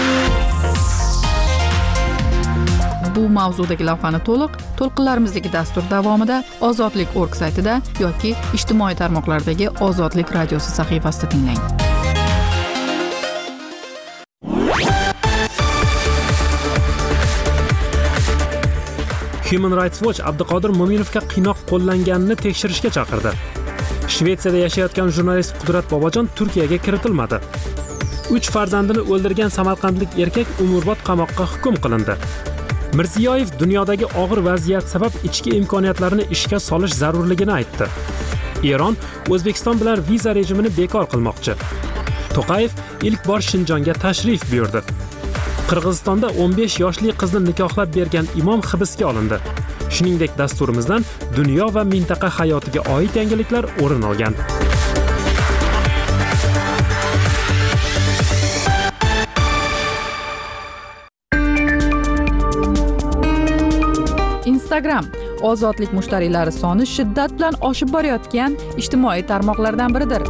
Bu mavzudagi lavhani to'liq to'lqinlarimizdagi dastur davomida ozodlik точка org saytida yoki ijtimoiy tarmoqlardagi Ozodlik radiosi sahifasida tinglang. Human Rights Watch Abduqodir Mo'minovga qiynoq qo'llanganini tekshirishga chaqirdi. Shvetsiyada yashayotgan jurnalist Qudrat Bobojon Turkiyaga kiritilmadi. uch farzandini o'ldirgan samarqandlik erkak umrbod qamoqqa hukm qilindi. Mirziyoyev dunyodagi og'ir vaziyat sabab ichki imkoniyatlarini ishga solish zarurligini aytdi. Eron O'zbekiston bilan viza rejimini bekor qilmoqchi. To'qayev ilk bor Shinjonga tashrif buyurdi. Qirg'izistonda o'n besh yoshli qizni nikohlab bergan imom hibsga olindi. Shuningdek, dasturimizdan dunyo va mintaqa hayotiga oid yangiliklar o'rin olgan. Instagram ozodlik mushtariylari soni shiddat bilan oshib borayotgan ijtimoiy tarmoqlardan biridir.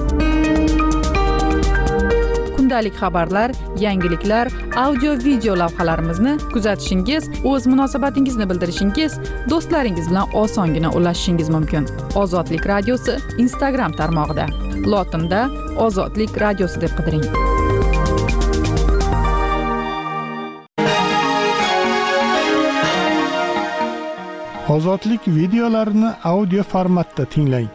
Kundalik xabarlar, yangiliklar, audio video lavhalarimizni kuzatishingiz, o'z munosabatingizni bildirishingiz, do'stlaringiz bilan osongina ulashishingiz mumkin. Ozodlik radiosi Instagram tarmog'ida. Lotinda Ozodlik radiosi deb qidiring. Ozodlik videolarini audio formatda tinglang.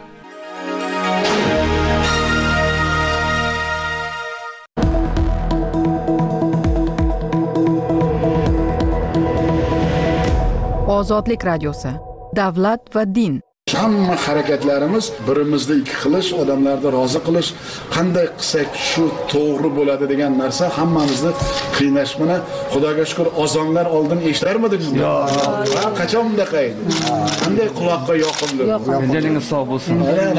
Ozodlik radiosi. Davlat va din. Hamma harakatlarimiz birimizni ikki qilish, odamlarni rozi qilish, qanday qilsak shu to'g'ri bo'ladi degan narsa hammamizni qiynash bilan Xudoga shukr azonlar oldin eshitarmidik? Yo'q. Qachon bunday edi? Qanday quloqqa yoqimli. Joningiz sog' bo'lsin.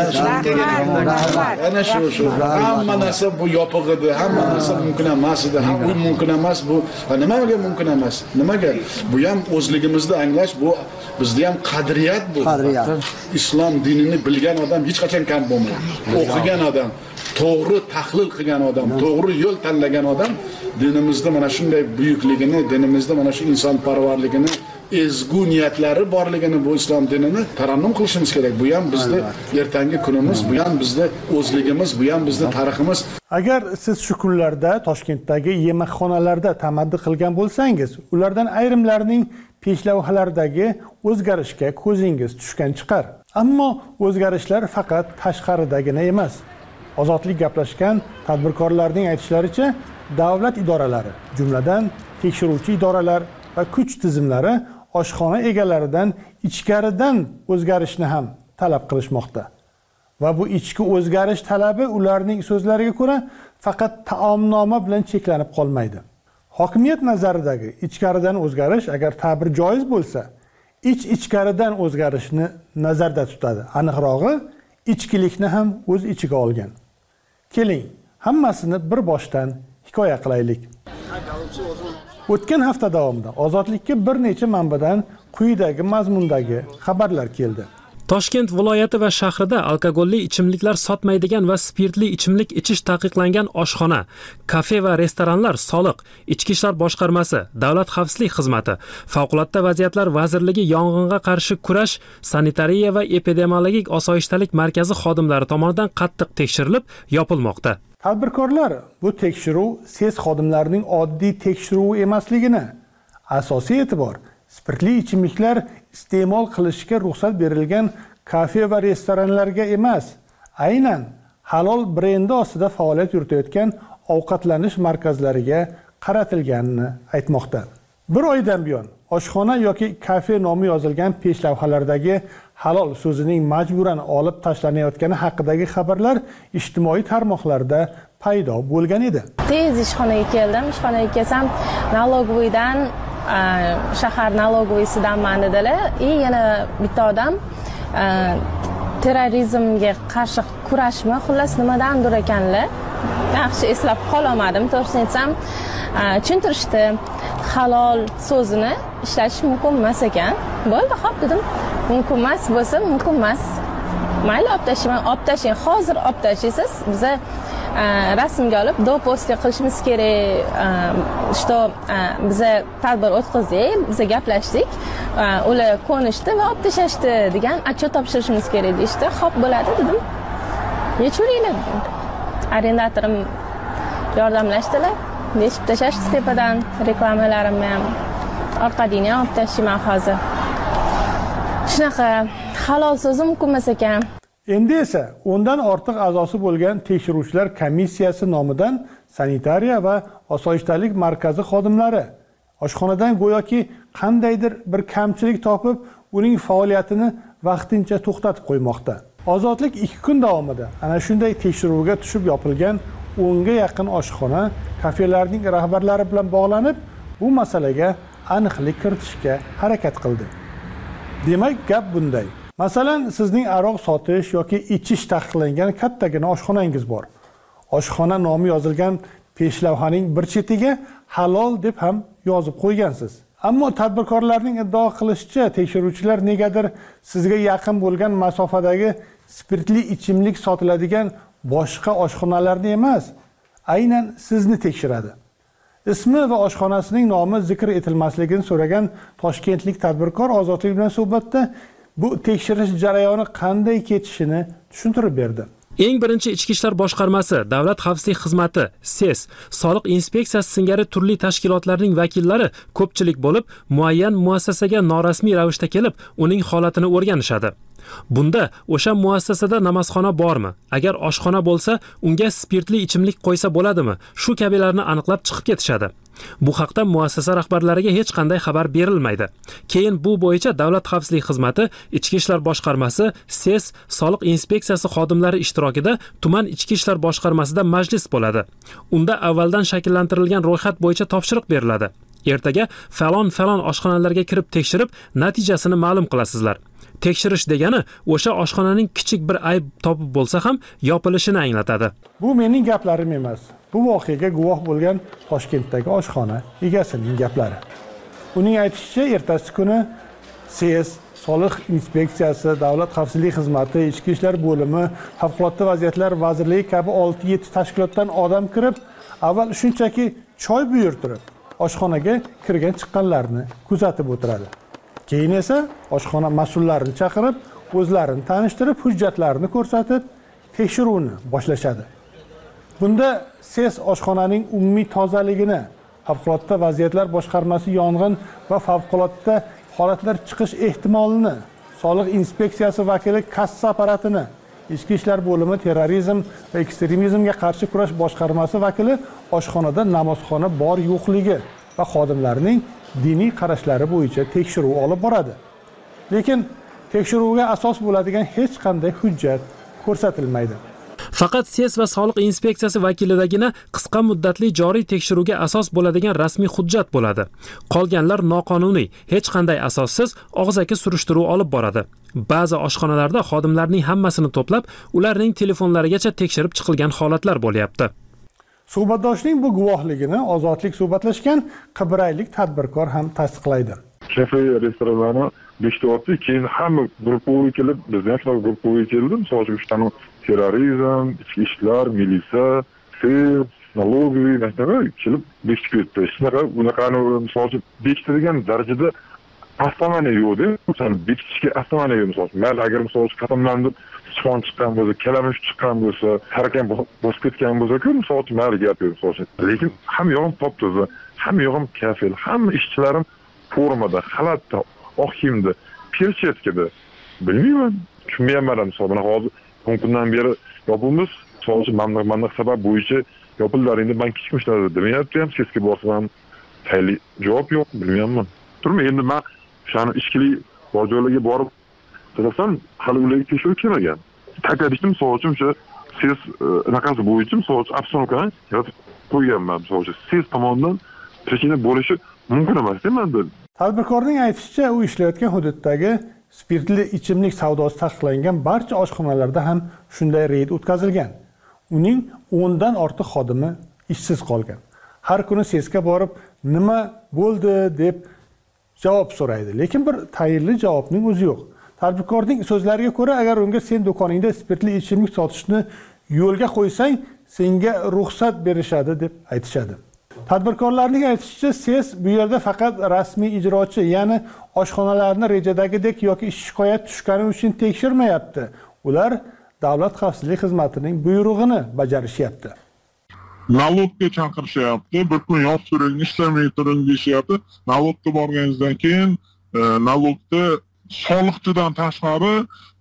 Ana shu shu. Hamma narsa bu yopiq edi, hamma narsa mumkin emas edi. Ham bu mumkin emas, bu nimaga mumkin emas? Nimaga? Bu ham o'zligimizni anglash, bu bizda ham qadriyat bu. Qadriyat. Islom dinini bilgan odam hech qachon kam bo'lmaydi. O'qigan odam, to'g'ri tahlil qilgan odam, to'g'ri yo'l tanlagan odam dinimizda mana shunday buyukligini, dinimizda mana shu insonparvarligini, ezgu niyatlari borligini bu islom dinini tarannum qilishimiz kerak. Bu ham bizda ertangi kunimiz, bu ham bizda o'zligimiz, bu ham bizda tariximiz. Agar siz shu kunlarda Toshkentdagi yemakxonalarda tamaddi qilgan bo'lsangiz, ulardan ayrimlarining peshlavhalardagi o'zgarishga ko'zingiz tushgan chiqar. Ammo o'zgarishlar faqat tashqaridagina emas. Ozodlik gaplashgan tadbirkorlarning aytishlaricha, davlat idoralari, jumladan tekshiruvchi idoralar va kuch tizimlari oshxona egalaridan ichkaridan o'zgarishni ham talab qilishmoqda. Va bu ichki o'zgarish talabi ularning so'zlariga ko'ra faqat taomnoma bilan cheklanib qolmaydi. Hokimiyat nazaridagi ichkaridan o'zgarish agar ta'bir joiz bo'lsa, ich-ichkaridan o'zgarishni nazarda tutadi. Aniqrog'i, ichkilikni ham o'z ichiga olgan. Keling, hammasini bir boshdan hikoya qilaylik. O'tgan hafta davomida Ozodlikka bir necha manbadan quyidagi mazmundagi xabarlar keldi. Toshkent viloyati va shahrida alkogolli ichimliklar sotmaydigan va spirtli ichimlik ichish taqiqlangan oshxona, kafe va restoranlar soliq, Ichki ishlar boshqarmasi, Davlat xavfsizlik xizmati, Favqulodda vaziyatlar vazirligi yong'inga qarshi kurash, sanitariya va epidemiologik osoyishtalik markazi xodimlari tomonidan qattiq tekshirilib, yopilmoqda. Tadbirkorlar bu tekshiruv ses xodimlarining oddiy tekshiruvi emasligini, asosiy e'tibor spirtli ichimliklar iste'mol qilishga ruxsat berilgan kafe va restoranlarga emas, aynan halol brendi ostida faoliyat yuritayotgan ovqatlanish markazlariga qaratilganini aytmoqda. Bir oydan buyon oshxona yoki kafe nomi yozilgan peshlavhalardagi halol so'zining majburan olib tashlanayotgani haqidagi xabarlar ijtimoiy tarmoqlarda paydo bo'lgan edi. Tez ishxonaga keldim. Ishxonaga kelsam, налоговыйdan shahar налоговыйsidanman dedilar. И yana bitta odam terrorizmga qarshi kurashmi, xullas nimadandir ekanlar. Yaxshi eslab qolmadim. To'g'risini aytsam, tushuntirishdi. Halol so'zini ishlatish mumkin emas ekan. Bo'ldi, xo'p dedim. mumkin emas bo'lsa mumkin emas. Mayli olib tashlang, olib tashlang, hozir olib tashlaysiz. Biza rasmga olib do'postga qilishimiz kerak. Что biza tadbir o'tkazdik, biza gaplashdik. Ular ko'nishdi va olib tashashdi degan отчет topshirishimiz kerak deyishdi. Xo'p bo'ladi dedim. Yechuringlar. Arendatorim yordamlashdilar. Yechib tashashdi tepadan reklamalarimni ham orqadini olib tashlayman hozir. Shunaqa halol so'zim mumkin emas ekan. Endi esa o'ndan ortiq a'zosi bo'lgan tekshiruvchilar komissiyasi nomidan sanitariya va osoyishtalik markazi xodimlari oshxonadan go'yoki qandaydir bir kamchilik topib, uning faoliyatini vaqtincha to'xtatib qo'ymoqda. Ozodlik ikki kun davomida ana shunday tekshiruvga tushib yopilgan o'nga yaqin oshxona, kafelarning rahbarlari bilan bog'lanib, bu masalaga aniqlik kiritishga harakat qildi. Demak, gap bunday. Masalan, sizning aroq sotish yoki ichish taqiqlangan kattagina oshxonangiz bor. Oshxona nomi yozilgan peshlavhaning bir chetiga halol deb ham yozib qo'ygansiz. Ammo tadbirkorlarning iddao qilishicha, tekshiruvchilar negadir sizga yaqin bo'lgan masofadagi spirtli ichimlik sotiladigan boshqa oshxonalarni emas, aynan sizni tekshiradi. Ismi va oshxonasining nomi zikr etilmasligini so'ragan toshkentlik tadbirkor Ozodlik bilan suhbatda bu tekshirish jarayoni qanday kechishini tushuntirib berdi. Eng birinchi Ichki ishlar boshqarmasi, Davlat xavfsizlik xizmati, S E S, Soliq inspeksiyasi singari turli tashkilotlarning vakillari ko'pchilik bo'lib, muayyan muassasaga norasmiy ravishda kelib, uning holatini o'rganishadi. Bunda o'sha muassasada namozxona bormi? Agar oshxona bo'lsa, unga spirtli ichimlik qo'ysa bo'ladimi? Shu kabilarni aniqlab chiqib ketishadi. Bu haqda muassasa rahbarlariga hech qanday xabar berilmaydi. Keyin bu bo'yicha Davlat xavfsizlik xizmati, Ichki ishlar boshqarmasi, S E S, Soliq inspeksiyasi xodimlari ishtirokida tuman Ichki ishlar boshqarmasida majlis bo'ladi. Unda avvaldan shakllantirilgan ro'yxat bo'yicha topshiriq beriladi. Ertaga falon falon oshxonalarga kirib tekshirib, natijasini ma'lum qilasizlar. Tekshirish degani o'sha oshxonaning kichik bir ayb topib bo'lsa ham yopilishini anglatadi. Bu mening gaplarim emas. Bu voqeaga guvoh bo'lgan Toshkentdagi oshxona egasining gaplari. Uning aytishicha, ertasi kuni S E S, Soliq inspeksiyasi, Davlat xavfsizlik xizmati, Ichki ishlar bo'limi, Favqulodda vaziyatlar vazirligi kabi olti yetti tashkilotdan odam kirib, avval shunchaki choy buyurtirib, oshxonaga kirgan chiqqanlarni kuzatib o'tiradi. Keyin esa oshxona mas'ullarini chaqirib, o'zlarini tanishtirib, hujjatlarini ko'rsatib, tekshiruvni boshlashadi. Bunda S E S oshxonaning umumiy tozaligini, Favqulodda vaziyatlar boshqarmasi yong'in va favqulodda holatlar chiqish ehtimolini, Soliq inspeksiyasi vakili kassa apparatini, Ichki ishlar bo'limi terrorizm va ekstremizmga qarshi kurash boshqarmasi vakili oshxonada namozxona bor yo'qligi va xodimlarning diniy qarashlari bo'yicha tekshiruv olib boradi. Lekin tekshiruvga asos bo'ladigan hech qanday hujjat ko'rsatilmaydi. Faqat S E S va Soliq inspeksiyasi vakilidagina qisqa muddatli joriy tekshiruvga asos bo'ladigan rasmiy hujjat bo'ladi. Qolganlar noqonuniy, hech qanday asossiz og'zaki surishtiruv olib boradi. Ba'zi oshxonalarda xodimlarning hammasini to'plab, ularning telefonlarigacha tekshirib chiqilgan holatlar bo'lyapti. Suhbatdoshning bu guvohligini Ozodlik suhbatlashgan qibraylik tadbirkor ham tasdiqlaydi. Kafe restoranlarni beshta keyin hamma gruppaga kelib, bizdan ham gruppaga keldim. Misol uchun terrorizm, ichki ishlar, militsiya, S E S, налоговый, nima kelib bekitib ketdi. Shunaqa bunaqani misol uchun bekitdi degan darajada avtomaniya yo'q-da. O'sani bekitishga avtomaniya yo'q. Misol uchun, mayli agar misol uchun qatamlanib sichqon chiqqan bo'lsa, kalamush chiqqan bo'lsa, harakat bosib ketgan bo'lsa-ku, misol uchun mayli gap yo'q misol uchun. Lekin hamma yog'im top-toza, hamma yog'im kafel, hamma ishchilarim formada, xalatda, oq kiyimda, perchetkada. Bilmayman, tushunmayman misol buni hozir o'n kundan beri yopilmiz. Misol uchun mandiq mandiq sabab bo'yicha yopildilar. Endi man kichkimishlar demayapti ham, sesga borsam tayli javob yo'q, bilmayman. Turma, endi men shani ichkilik bor joylarga borib qarasam, hali ularga tekshiruv kelmagan. Ta'kidlashim misol uchun o'sha S E S raqasi bo'yicha misol uchun obsonkani yozib qo'yganman. Misol uchun S E S tomonidan prechina bo'lishi mumkin emas deyman. Tadbirkorning aytishicha, u ishlayotgan hududdagi spirtli ichimlik savdosi taqiqlangan barcha oshxonalarda ham shunday reyd o'tkazilgan. Uning o'ndan ortiq xodimi ishsiz qolgan. Har kuni S E Sga borib, nima bo'ldi deb javob so'raydi, lekin bir tayinli javobning o'zi yo'q. Tadbirkorning so'zlariga ko'ra, agar unga sen do'koningda spirtli ichimlik sotishni yo'lga qo'ysang, senga ruxsat berishadi deb aytishadi. Tadbirkorlarning aytishicha, ses bu yerda faqat rasmiy ijrochi, ya'ni oshxonalarni rejadagidek yoki shikoyat tushgani uchun tekshirmayapti. Ular davlat xavfsizlik xizmatining buyrug'ini bajarishyapti. Nalogga chaqirishyapti, bir kun yo'q turing, ishlamay turing deyishyapti. Nalogga borganingizdan keyin nalogda soliqchidan tashqari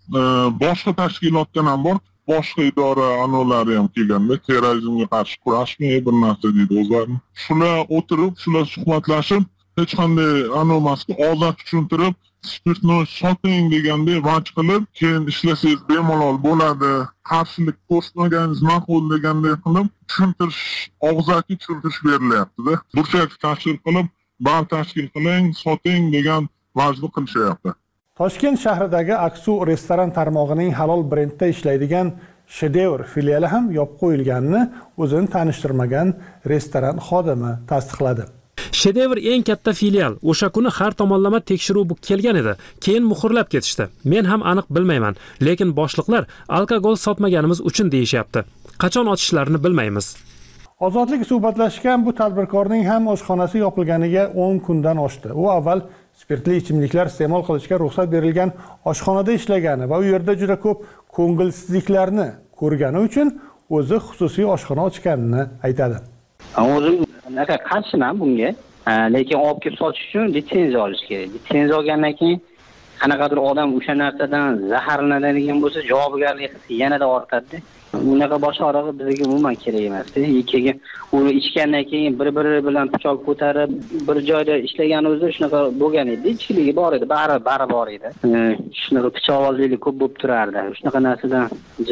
boshqa tashkilotdan ham bor, boshqa idora anolari ham kelganda terrorizmga qarshi kurashmay bir narsa deydi o'zlari. Shular o'tirib, shular suhbatlashib, hech qanday anomasga odat tushuntirib, spirtni soting deganda vaj qilib, keyin ishlasangiz bemalol bo'ladi, qarshilik ko'rsatmaganingiz ma'qul deganday qilib tushuntirish, og'zaki tushuntirish berilyapti-da. Burchak tashkil qilib, bar tashkil qiling, soting degan vajni qilishyapti. Toshkent shahridagi Aksu restoran tarmog'ining halol brendda ishlaydigan Shedevr filiali ham yopib qo'yilganini o'zini tanishtirmagan restoran xodimi tasdiqladi. Shedevr eng katta filial. O'sha kuni har tomonlama tekshiruv kelgan edi. Keyin muhrlab ketishdi. Men ham aniq bilmayman, lekin boshliqlar alkogol sotmaganimiz uchun deyishyapti. Qachon ochishlarini bilmaymiz. Ozodlik suhbatlashgan bu tadbirkorning ham oshxonasi yopilganiga o'n kundan oshdi. U avval spirtli ichimliklar iste'mol qilishga ruxsat berilgan oshxonada ishlagani va u yerda juda ko'p ko'ngilsizliklarni ko'rgani uchun o'zi xususiy oshxona ochganini aytadi. O'zim anaqa qarshiman bunga, lekin olib kelib sotish uchun litsenziya olish kerak. Litsenziya olgandan keyin qanaqadir odam o'sha narsadan zaharlanadigan bo'lsa, javobgarlik yanada ortadi. Bunaqa boshqarog'i bizga umuman kerak emas-da. Keyin u ichgandan keyin bir-biri bilan pichoq ko'tarib, bir joyda ishlaganimizda shunaqa bo'lgan edi. Ichkiligi bor edi, bari bari bor edi. Shunaqa pichoqbozlik ko'p bo'lib turardi. Shunaqa narsadan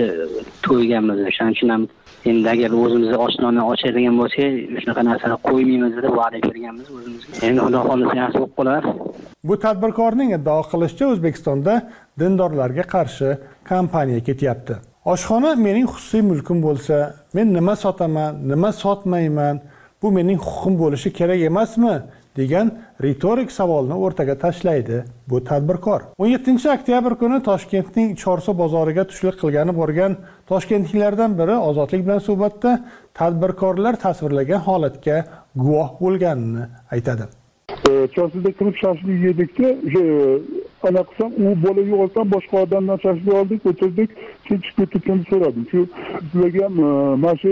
to'yganmiz. Shuning uchun ham endi agar o'zimizni oshnoni ochadigan bo'lsak, shunaqa narsalarni qo'ymaymiz deb va'da berganmiz o'zimizga. Endi xudo xolasa yaxshi bo'lib qolar. Bu tadbirkorning iddao qilishicha, O'zbekistonda dindorlarga qarshi kampaniya ketyapti. Oshxona mening xususiy mulkim bo'lsa, men nima sotaman, nima sotmayman, bu mening huquqim bo'lishi kerak emasmi degan ritorik savolni o'rtaga tashlaydi bu tadbirkor. o'n yettinchi oktyabr kuni Toshkentning Chorsu bozoriga tushlik qilgani borgan toshkentliklardan biri Ozodlik bilan suhbatda tadbirkorlar tasvirlagan holatga guvoh bo'lganini aytadi. Chorsuda kirib shashlik yedikda, ana qilsam, u bola yo'qolsam boshqa odamdan shashlik oldik, o'tirdik, keyin chiqib ketganini so'radim. Shu sizlarga ham mana shu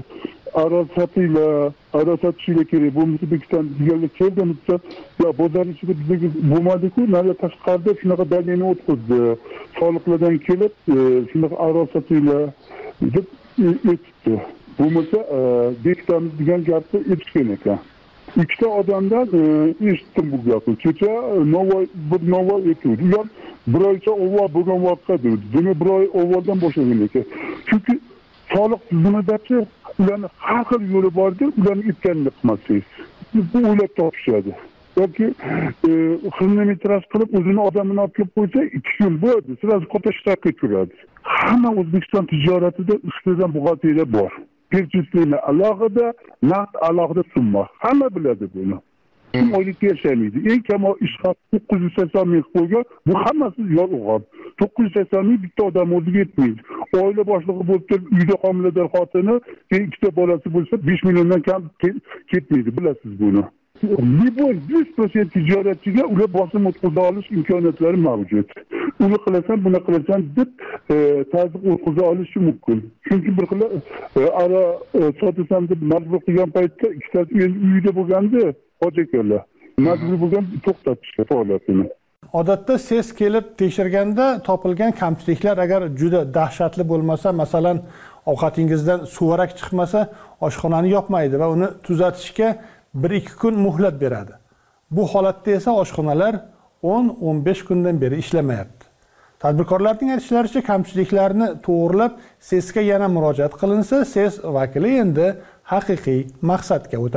arosatiylar, arosatchilar kerak, bu O'zbekiston deganlar keldim desa, yo bozor ichida bizga bo'lmadi-ku, nari tashqarida shunaqa dalilni o'tkazdi. Soliqlardan kelib, shunaqa arosatiylar deb aytdi. Bo'lmasa, bekitamiz degan gapni aytishgan ekan. Ikkita odamdan eshitdim bu gapni. Kecha Navoiy bir Navoiy aytdi. Ular bir oycha avval bo'lgan voqeadir. Demak bir oy avvaldan boshlagan ekan. Chunki soliq tizimidachi ularni har xil yo'li borda, ularni aytganini qilmasangiz, bu o'ylab topishadi. Yoki xronometraj qilib o'zini odamini olib kelib qo'ysa, ikki kun bo'ladi, sirasi qota shtatga tushiradi. Hamma O'zbekiston tijoratida uchtadan buxgalteriya bor. Perchistlikni alohida, naqd alohida summa. Hamma biladi buni. Kim oylikka yashaymaydi. Eng kam ish haqi to'qqiz yuz sakson ming qo'ygan, bu hammasi yolg'on. to'qqiz yuz sakson ming bitta odam o'ziga yetmaydi. Oila boshlig'i bo'lib turib, uyda homilador xotini, keyin ikkita bolasi bo'lsa, besh milliondan kam ketmaydi, bilasiz buni. Libor yuz foiz tijoratchiga ular bosim o'tkaza olish imkoniyatlari mavjud. Uni qilasan, buni qilasan deb ta'ziq o'tkaza olishi mumkin. Chunki bir xil ara sotasan deb majbur qilgan paytda ikkitasi uyda bo'lganda hojakorlar majbur bo'lgan to'xtatishga faoliyatini. Odatda ses kelib tekshirganda topilgan kamchiliklar agar juda dahshatli bo'lmasa, masalan, ovqatingizdan suvarak chiqmasa, oshxonani yopmaydi va uni tuzatishga bir ikki kun muhlat beradi. Bu holatda esa oshxonalar o'n o'n besh kundan beri ishlamayapti. Tadbirkorlarning aytishlaricha, kamchiliklarni to'g'rilab, sesga yana murojaat qilinsa, ses vakili endi haqiqiy maqsadga o'tadi.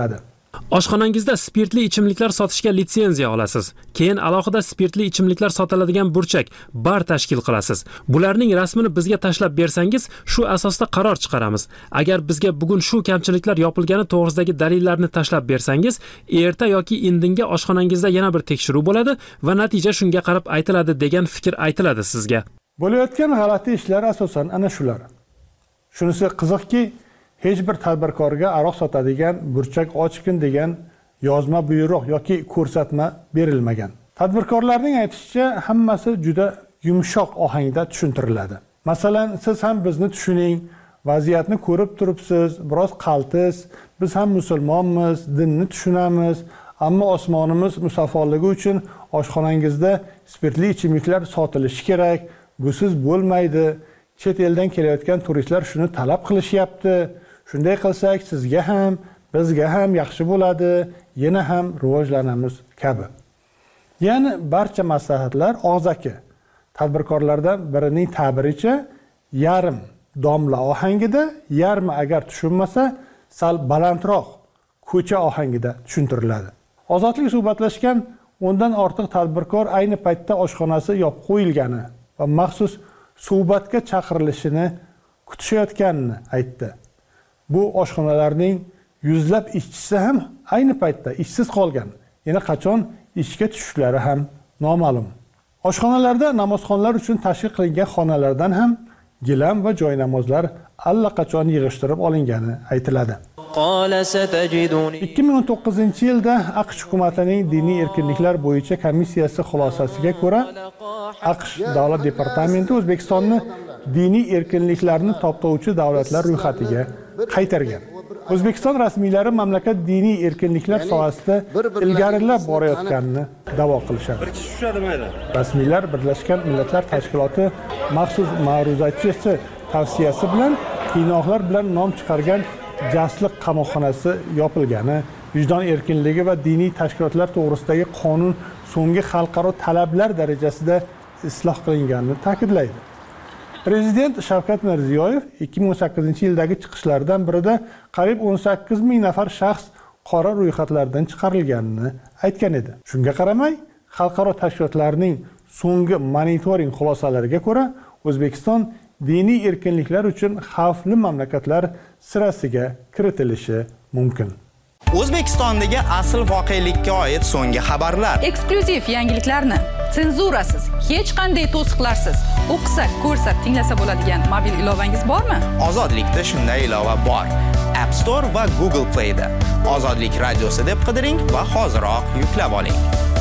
Oshxonangizda spirtli ichimliklar sotishga litsenziya olasiz. Keyin alohida spirtli ichimliklar sotiladigan burchak, bar tashkil qilasiz. Bularning rasmini bizga tashlab bersangiz, shu asosda qaror chiqaramiz. Agar bizga bugun shu kamchiliklar yopilgani to'g'risidagi dalillarni tashlab bersangiz, erta yoki indinga oshxonangizda yana bir tekshiruv bo'ladi va natija shunga qarab aytiladi degan fikr aytiladi sizga. Bo'layotgan g'alati ishlar asosan ana shular. Shunisi qiziqki, hech bir tadbirkorga aroq sotadigan burchak ochgin degan yozma buyruq yoki ko'rsatma berilmagan. Tadbirkorlarning aytishicha, hammasi juda yumshoq ohangda tushuntiriladi. Masalan, siz ham bizni tushuning, vaziyatni ko'rib turibsiz, biroz qaltis, biz ham musulmonmiz, dinni tushunamiz, ammo osmonimiz musaffoligi uchun oshxonangizda spirtli ichimliklar sotilishi kerak, busiz bo'lmaydi. Chet eldan kelayotgan turistlar shuni talab qilishyapti. Shunday qilsak, sizga ham, bizga ham yaxshi bo'ladi, yana ham rivojlanamiz kabi. Ya'ni barcha maslahatlar og'zaki. Tadbirkorlardan birining ta'biricha yarim domla ohangida, yarmi agar tushunmasa, sal balandroq ko'cha ohangida tushuntiriladi. Ozodlik suhbatlashgan o'ndan ortiq tadbirkor ayni paytda oshxonasi yopib qo'yilgani va maxsus suhbatga chaqirilishini kutishayotganini aytdi. Bu oshxonalarning yuzlab ishchisi ham ayni paytda ishsiz qolgan. Yana qachon ishga tushishlari ham noma'lum. Oshxonalarda namozxonlar uchun tashkil qilingan xonalardan ham gilam va joynamozlar allaqachon yig'ishtirib olingani aytiladi. ikki ming o'n to'qqizinchi yilda AQSh hukumatining diniy erkinliklar bo'yicha komissiyasi xulosasiga ko'ra, AQSh Davlat departamenti O'zbekistonni diniy erkinliklarni toptovchi davlatlar ro'yxatiga qaytargan. O'zbekiston rasmiylari mamlakat diniy erkinliklar sohasida ilgarilab borayotganini da'vo qilishadi. Rasmiylar Birlashgan Millatlar Tashkiloti maxsus ma'ruzachisi tavsiyasi bilan qiynoqlar bilan nom chiqargan jasliq qamoqxonasi yopilgani, vijdon erkinligi va diniy tashkilotlar to'g'risidagi qonun so'nggi xalqaro talablar darajasida isloh qilinganini ta'kidlaydi. Prezident Shavkat Mirziyoyev ikki ming o'n sakkizinchi yildagi chiqishlaridan birida qariyb o'n sakkiz ming nafar shaxs qora ro'yxatlardan chiqarilganini aytgan edi. Shunga qaramay, xalqaro tashkilotlarning so'nggi monitoring xulosalariga ko'ra, O'zbekiston diniy erkinliklar uchun xavfli mamlakatlar sirasiga kiritilishi mumkin. O'zbekistondagi asl voqelikka oid so'nggi xabarlar. Eksklyuziv yangiliklarni senzurasiz, hech qanday to'siqlarsiz o'qisa, ko'rsa, tinglasa bo'ladigan mobil ilovangiz bormi? Ozodlikda shunday ilova bor. App Store va Google Play da. Ozodlik radiosi deb qidiring va hoziroq yuklab oling.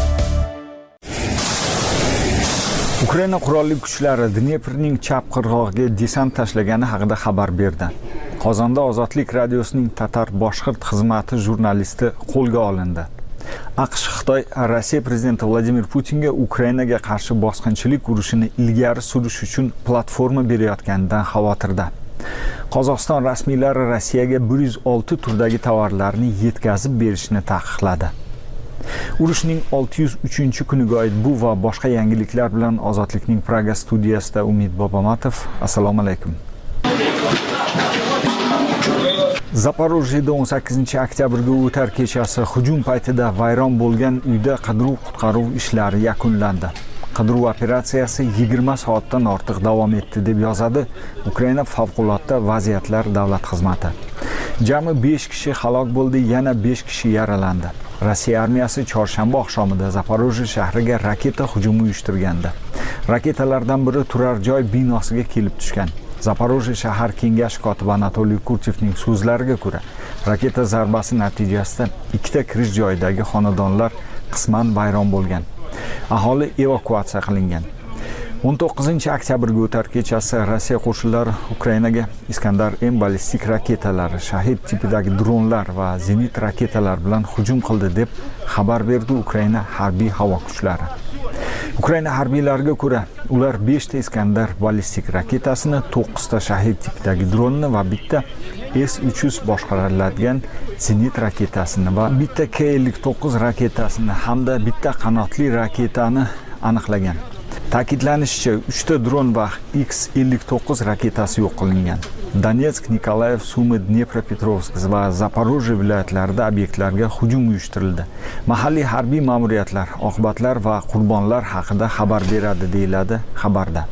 Ukraina qurolli kuchlari Dneprning chap qirg'og'iga desant tashlagani haqida xabar berdi. Qozonda Ozodlik radiosining tatar boshqirt xizmati jurnalisti qo'lga olindi. AQSh Xitoy Rossiya prezidenti Vladimir Putinga Ukrainaga qarshi bosqinchilik urushini ilgari surish uchun platforma berayotganidan xavotirda. Qozog'iston rasmiylari Rossiyaga bir yuz olti turdagi tovarlarni yetkazib berishni taqiqladi. Urushning olti yuz uchinchi kuniga oid bu va boshqa yangiliklar bilan Ozodlikning Praga studiyasida Umid Bobomatov. Assalomu alaykum. Zaporojyeda o'n sakkizinchi oktyabrga o'tar kechasi hujum paytida vayron bo'lgan uyda qidiruv-qutqaruv ishlari yakunlandi. Qidiruv operatsiyasi yigirma soatdan ortiq davom etdi deb yozadi Ukraina favqulodda vaziyatlar davlat xizmati. Jami besh kishi halok bo'ldi, yana besh kishi yaralandi. Rossiya armiyasi chorshanba oqshomida Zaporojye shahriga raketa hujumi uyushtirgandi. Raketalardan biri turar joy binosiga kelib tushgan. Zaporojye shahar kengashi kotibi Anatoliy Kurchevning so'zlariga ko'ra, raketa zarbasi natijasida ikkita kirish joyidagi xonadonlar qisman vayron bo'lgan. Aholi evakuatsiya qilingan. o'n to'qqizinchi oktyabrga o'tar kechasi Rossiya qo'shinlari Ukrainaga Iskandar M ballistik raketalari, Shahid tipidagi dronlar va zenit raketalar bilan hujum qildi deb xabar berdi Ukraina harbiy havo kuchlari. Ukraina harbiylariga ko'ra, ular besh ta Iskandar ballistik raketasini, to'qqiz ta Shahid tipidagi dronni va bitta S uch yuz boshqariladigan zenit raketasini va bitta K ellik to'qqiz raketasini hamda bitta qanotli raketani aniqlagan. Ta'kidlanishicha, uch ta dron va X ellik to'qqiz raketasi yo'q qilingan. Donetsk, Nikolaev, Sumi, Dnepropetrovsk va Zaporojye viloyatlarida obyektlarga hujum uyushtirildi. Mahalliy harbiy ma'muriyatlar oqibatlar va qurbonlar haqida xabar beradi, deyiladi xabarda.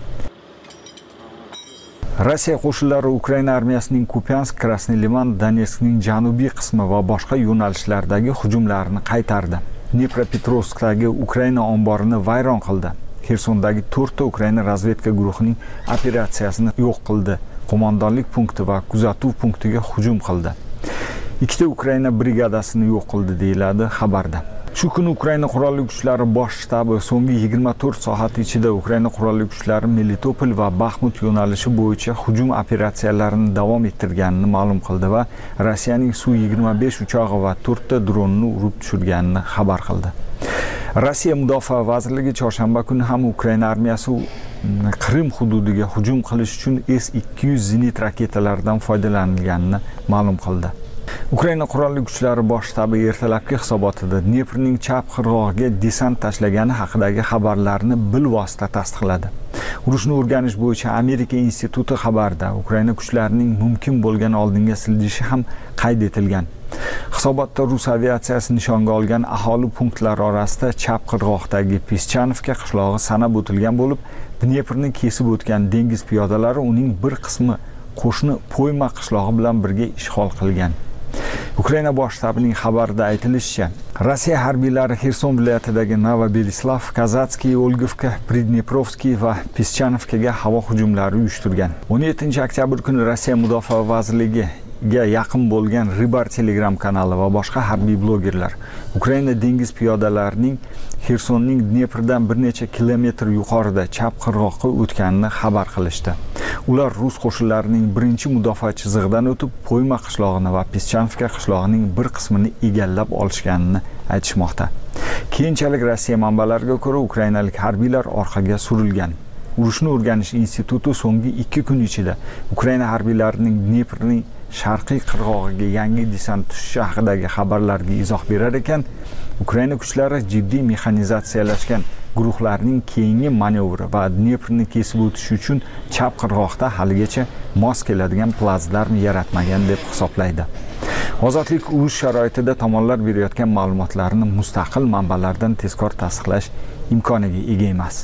Rossiya qo'shinlari Ukraina armiyasining Kupiansk, Krasnoy Liman, Donetskning janubiy qismi va boshqa yo'nalishlardagi hujumlarini qaytardi. Dnepropetrovskdagi Ukraina omborini vayron qildi. Xersondagi to'rtta Ukraina razvedka guruhining operatsiyasini yo'q qildi. Qo'mondonlik punkti va kuzatuv punktiga hujum qildi. Ikkita Ukraina brigadasini yo'q qildi, deyiladi xabarda. Shu kuni Ukraina qurolli kuchlari bosh shtabi so'nggi yigirma to'rt soat ichida Ukraina qurolli kuchlari Melitopol va Baxmut yo'nalishi bo'yicha hujum operatsiyalarini davom ettirganini ma'lum qildi va Rossiyaning Su yigirma besh uchog'i va to'rtta dronini urib tushirganini xabar qildi. Rossiya Mudofaa vazirligi chorshanba kuni ham Ukraina armiyasi Qrim hududiga hujum qilish uchun S ikki yuz zenit raketalaridan foydalanilganini ma'lum qildi. Ukraina qurolli kuchlari bosh shtabi ertalabki hisobotida Dneprning chap qirg'og'iga desant tashlagani haqidagi xabarlarni bilvosita tasdiqladi. Urushni o'rganish bo'yicha Amerika instituti xabarda Ukraina kuchlarining mumkin bo'lgan oldinga siljishi ham qayd etilgan. Hisobotda Rus aviatsiyasi nishonga olgan aholi punktlari orasida chap qirg'oqdagi Pischanovka qishlog'i sanab o'tilgan bo'lib, Dneprni kesib o'tgan dengiz piyodalari uning bir qismi qo'shni Poyma qishlog'i bilan birga ishg'ol qilgan. Ukraina bosh shtabining xabarida aytilishicha, Rossiya harbiylari Xerson viloyatidagi Novoberislav, Kazatskiy, Olgovka, Pridneprovskiy va Pischanovkaga havo hujumlari uyushtirgan. o'n yettinchi oktyabr kuni Rossiya Mudofaa vazirligi ga yaqin bo'lgan Ribar Telegram kanali va boshqa harbiy blogerlar Ukraina dengiz piyodalarining Xersonning Dneprdan bir necha kilometr yuqorida chap qirg'oqqa o'tganini xabar qilishdi. Ular rus qo'shinlarining birinchi mudofaa chizig'idan o'tib, Poyma qishlog'ini va Pischanovka qishlog'ining bir qismini egallab olishganini aytishmoqda. Keyinchalik Rossiya manbalariga ko'ra, ukrainalik harbiylar orqaga surilgan. Urushni o'rganish instituti so'nggi ikki kun ichida Ukraina harbiylarining Dneprning sharqiy qirg'og'iga yangi desant tushishi haqidagi xabarlarga izoh berar ekan, Ukraina kuchlari jiddiy mexanizatsiyalashgan guruhlarning keyingi manevri va Dneprni kesib o'tish uchun chap qirg'oqda haligacha mos keladigan plazdarm yaratmagan deb hisoblaydi. Ozodlik urush sharoitida tomonlar berayotgan ma'lumotlarni mustaqil manbalardan tezkor tasdiqlash imkoniga ega emas.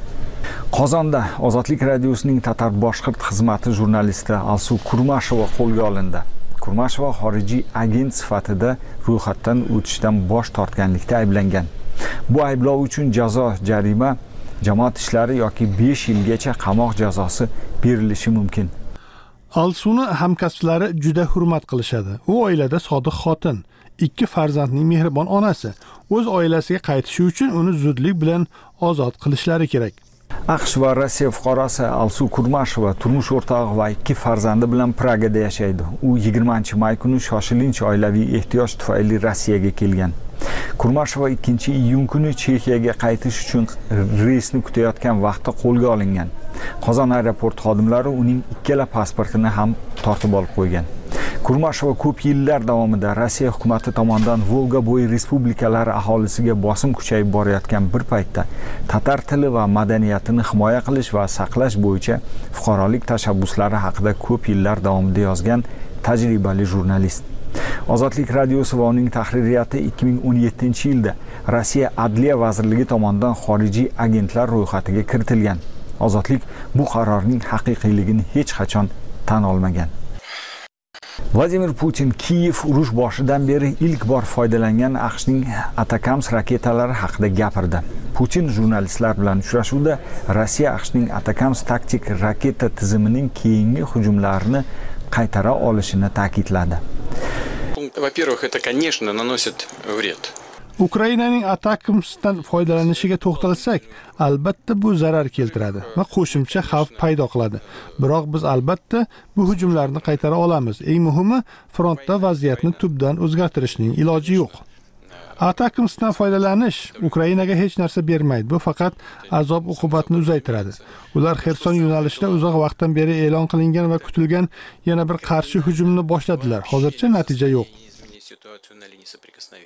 Qozonda Ozodlik radiosining Tatar boshqirt xizmati jurnalisti Alsu Kurmashova qo'lga olindi. Kurmashova xorijiy agent sifatida ro'yxatdan o'tishdan bosh tortganlikda ayblangan. Bu ayblov uchun jazo jarima, jamoat ishlari yoki besh yilgacha qamoq jazosi berilishi mumkin. Alsuni hamkasblari juda hurmat qilishadi. U oilada sodiq xotin, ikki farzandning mehribon onasi. O'z oilasiga qaytishi uchun uni zudlik bilan ozod qilishlari kerak. AQSh va Rossiya fuqarosi Alsu Kurmashova turmush o'rtog'i va ikki farzandi bilan Pragada yashaydi. U yigirmanchi may kuni shoshilinch oilaviy ehtiyoj tufayli Rossiyaga kelgan. Kurmashova ikkinchi iyun kuni Chexiyaga qaytish uchun reysni kutayotgan vaqtda qo'lga olingan. Qozon aeroport xodimlari uning ikkala pasportini ham tortib olib qo'ygan. Kurmashova ko'p yillar davomida Rossiya hukumati tomonidan Volga bo'yi respublikalari aholisiga bosim kuchayib borayotgan bir paytda tatar tili va madaniyatini himoya qilish va saqlash bo'yicha fuqarolik tashabbuslari haqida ko'p yillar davomida yozgan tajribali jurnalist. Ozodlik radiosi va uning tahririyati ikki ming o'n yettinchi yilda Rossiya Adliya vazirligi tomonidan xorijiy agentlar ro'yxatiga kiritilgan. Ozodlik bu qarorning haqiqiyligini hech qachon tan olmagan. Vladimir Putin Kiyev urush boshidan beri ilk bor foydalangan AQShning Atakams raketalari haqida gapirdi. Putin jurnalistlar bilan uchrashuvda Rossiya AQShning Atakams taktik raketa tizimining keyingi hujumlarini qaytara olishini ta'kidladi. Во-первых, это, конечно, наносит вред. Ukrainaning Atakamsdan foydalanishiga to'xtalsak, albatta bu zarar keltiradi va qo'shimcha xavf paydo qiladi. Biroq biz albatta bu hujumlarni qaytara olamiz. Eng muhimi, frontda vaziyatni tubdan o'zgartirishning iloji yo'q. Atakamsdan foydalanish Ukrainaga hech narsa bermaydi. Bu faqat azob uqubatni uzaytiradi. Ular Xerson yo'nalishida uzoq vaqtdan beri e'lon qilingan va kutilgan yana bir qarshi hujumni boshladilar. Hozircha natija yo'q.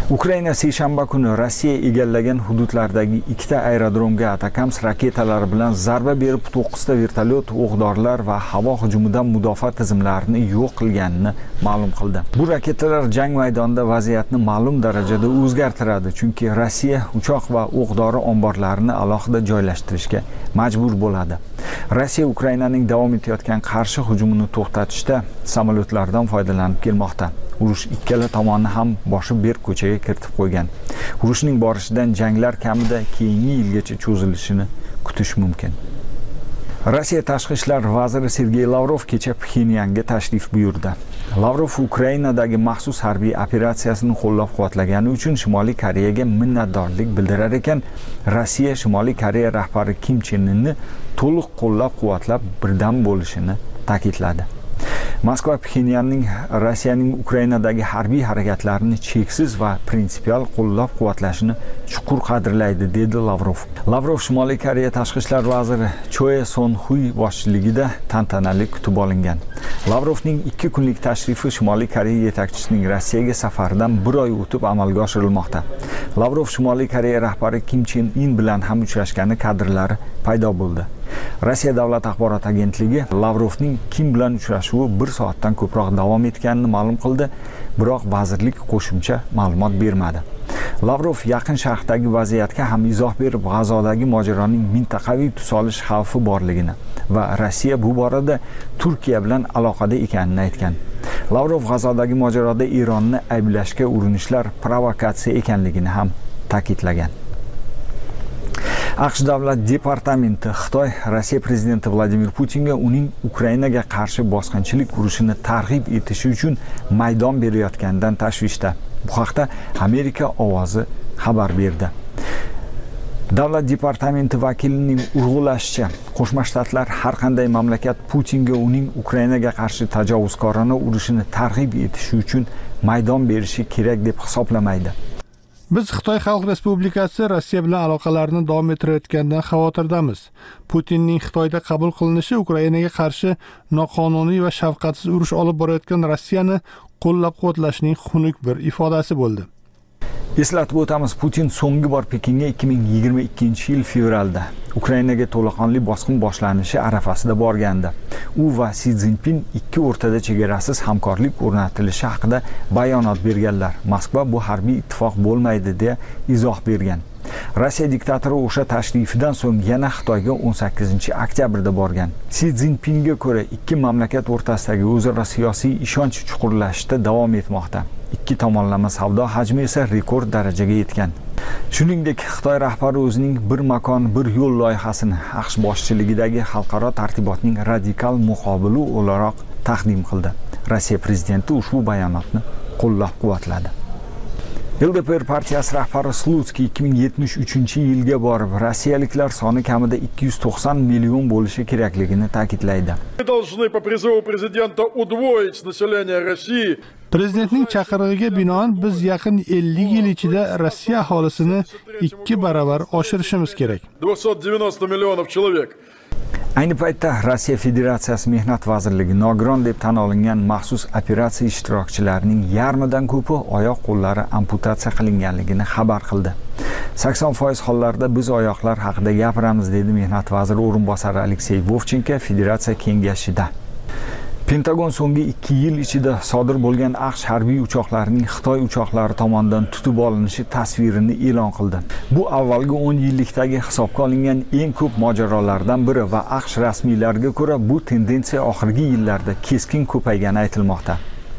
Ukraina seshanba kuni Rossiya egallagan hududlardagi ikkita aerodromga Atakams raketalari bilan zarba berib, to'qqizta vertolyot, o'q-dorilar va havo hujumidan mudofaa tizimlarini yo'q qilganini ma'lum qildi. Bu raketalar jang maydonida vaziyatni ma'lum darajada o'zgartiradi, chunki Rossiya uchoq va o'q-dori omborlarini alohida joylashtirishga majbur bo'ladi. Rossiya Ukrainaning davom etayotgan qarshi hujumini to'xtatishda samolyotlardan foydalanib kelmoqda. Urush ikkala tomonni ham boshi berk ko'chaga kiritib qo'ygan. Urushning borishidan janglar kamida keyingi yilgacha cho'zilishini kutish mumkin. Rossiya tashqi ishlar vaziri Sergey Lavrov kecha Pxenyanga tashrif buyurdi. Lavrov Ukrainadagi maxsus harbiy operatsiyasini qo'llab-quvvatlagani uchun Shimoliy Koreyaga minnatdorlik bildirar ekan, Rossiya Shimoliy Koreya rahbari Kim Chen Inni to'liq qo'llab-quvvatlab birdam bo'lishini ta'kidladi. Moskva Pxenyanning Rossiyaning Ukrainadagi harbiy harakatlarini cheksiz va prinsipial qo'llab-quvvatlashini chuqur qadrlaydi, dedi Lavrov. Lavrov Shimoliy Koreya tashqi ishlar vaziri Choe Son-Hui boshchiligida tantanali kutib olingan. Lavrovning ikki kunlik tashrifi Shimoliy Koreya yetakchisining Rossiyaga safaridan bir oy o'tib amalga oshirilmoqda. Lavrov Shimoliy Koreya rahbari Kim Chen In bilan ham uchrashgani kadrlari paydo bo'ldi. Rossiya davlat axborot agentligi Lavrovning Kim bilan uchrashuvi bir soatdan ko'proq davom etganini ma'lum qildi, biroq vazirlik qo'shimcha ma'lumot bermadi. Lavrov Yaqin Sharqdagi vaziyatga ham izoh berib, G'azodagi mojaroning mintaqaviy tus olish xavfi borligini va Rossiya bu borada Turkiya bilan aloqada ekanini aytgan. Lavrov G'azodagi mojaroda Ironni ayblashga urinishlar provokatsiya ekanligini ham ta'kidlagan. AQSh davlat departamenti Xitoy Rossiya prezidenti Vladimir Putinga uning Ukrainaga qarshi bosqinchilik urushini targ'ib etishi uchun maydon berayotganidan tashvishda. Bu haqda Amerika ovozi xabar berdi. Davlat departamenti vakilining urg'ulashicha, Qo'shma Shtatlar har qanday mamlakat Putinga uning Ukrainaga qarshi tajovuzkorona urushini targ'ib etishi uchun maydon berishi kerak deb hisoblamaydi. Biz Xitoy Xalq Respublikasi Rossiya bilan aloqalarni davom ettirayotganidan xavotirdamiz. Putinning Xitoyda qabul qilinishi Ukrainaga qarshi noqonuniy va shafqatsiz urush olib borayotgan Rossiyani qo'llab-quvvatlashning xunuk bir ifodasi bo'ldi. Eslatib o'tamiz, Putin so'nggi bor Pekinga ikki ming yigirma ikkinchi yil fevralda Ukrainaga to'laqonli bosqin boshlanishi arafasida borgandi. U va Si Szinpin ikki o'rtada chegarasiz hamkorlik o'rnatilishi haqida bayonot berganlar. Moskva bu harbiy ittifoq bo'lmaydi deya izoh bergan. Rossiya diktatori o'sha tashrifidan so'ng yana Xitoyga o'n sakkizinchi oktyabrda borgan. Si Szinpinga ko'ra ikki mamlakat o'rtasidagi o'zaro siyosiy ishonch chuqurlashishda davom etmoqda. Ikki tomonlama savdo hajmi esa rekord darajaga yetgan. Shuningdek, Xitoy rahbari o'zining bir makon, bir yo'l loyihasini AQSh boshchiligidagi xalqaro tartibotning radikal muqobili o'laroq taqdim qildi. Rossiya prezidenti ushbu bayonotni qo'llab-quvvatladi. L D P R partiyasi rahbari Slutsky ikki ming yetmish uchinchi yilga borib, rossiyaliklar soni kamida ikki yuz to'qson million bo'lishi kerakligini ta'kidlaydi. Prezidentning chaqirig'iga binoan biz yaqin ellik yil ichida Rossiya aholisini ikki baravar oshirishimiz kerak. Ayni paytda Rossiya Federatsiyasi Mehnat vazirligi nogiron deb tan olingan maxsus operatsiya ishtirokchilarining yarmidan ko'pi oyoq-qo'llari amputatsiya qilinganligini xabar qildi. sakson foiz hollarda biz oyoqlar haqida gapiramiz, dedi Mehnat vaziri o'rinbosari Aleksey Vovchenko Federatsiya kengashida. Pentagon so'nggi ikki yil ichida sodir bo'lgan AQSh harbiy uchoqlarining Xitoy uchoqlari tomonidan tutib olinishi tasvirini e'lon qildi. Bu avvalgi o'n yillikdagi hisobga olingan eng ko'p mojarolardan biri va AQSh rasmiylariga ko'ra bu tendensiya oxirgi yillarda keskin ko'paygani aytilmoqda.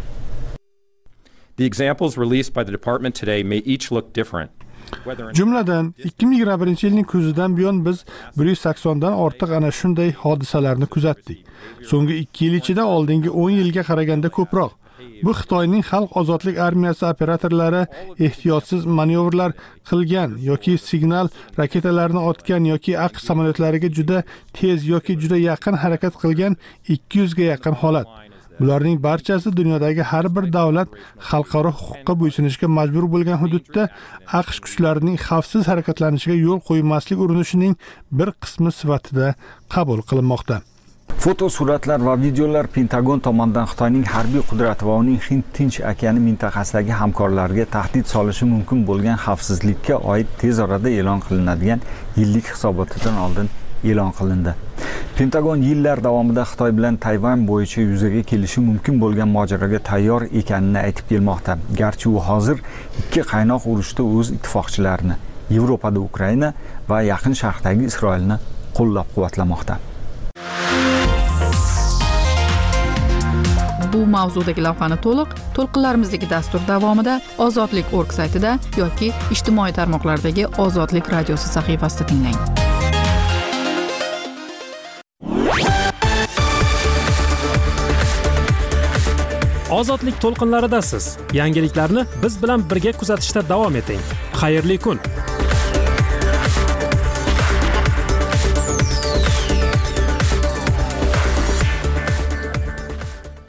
The examples released by the department today may each look different. Jumladan ikki ming yigirma birinchi yilning kuzidan buyon biz bir yuz saksondan ortiq ana shunday hodisalarni kuzatdik. So'nggi ikki yil ichida oldingi o'n yilga qaraganda ko'proq. Bu Xitoyning Xalq ozodlik armiyasi operatorlari ehtiyotsiz manevrlar qilgan yoki signal raketalarini otgan yoki AQSh samolyotlariga juda tez yoki juda yaqin harakat qilgan ikki yuz ga yaqin holat. Bularning barchasi dunyodagi har bir davlat xalqaro huquqqa bo'ysunishga majbur bo'lgan hududda AQSh kuchlarining xavfsiz harakatlanishiga yo'l qo'ymaslik urinishining bir qismi sifatida qabul qilinmoqda. Fotosuratlar va videolar Pentagon tomonidan Xitoyning harbiy qudrati va uning Hind Tinch okeani mintaqasidagi hamkorlarga tahdid solishi mumkin bo'lgan xavfsizlikka oid tez orada e'lon qilinadigan yillik hisobotidan oldin e'lon qilindi. Pentagon yillar davomida Xitoy bilan Tayvan bo'yicha yuzaga kelishi mumkin bo'lgan mojaroga tayyor ekanini aytib kelmoqda. Garchi u hozir ikki qaynoq urushda o'z ittifoqchilarini, Yevropada Ukraina va Yaqin Sharqdagi Isroilni qo'llab-quvvatlamoqda. Bu mavzudagi lavhani to'liq to'lqinlarimizdagi dastur davomida Ozodlik nokta org saytida yoki ijtimoiy tarmoqlardagi Ozodlik radiosi sahifasida tinglang. Ozodlik to'lqinlaridasiz. Yangiliklarni biz bilan birga kuzatishda davom eting. Xayrli kun.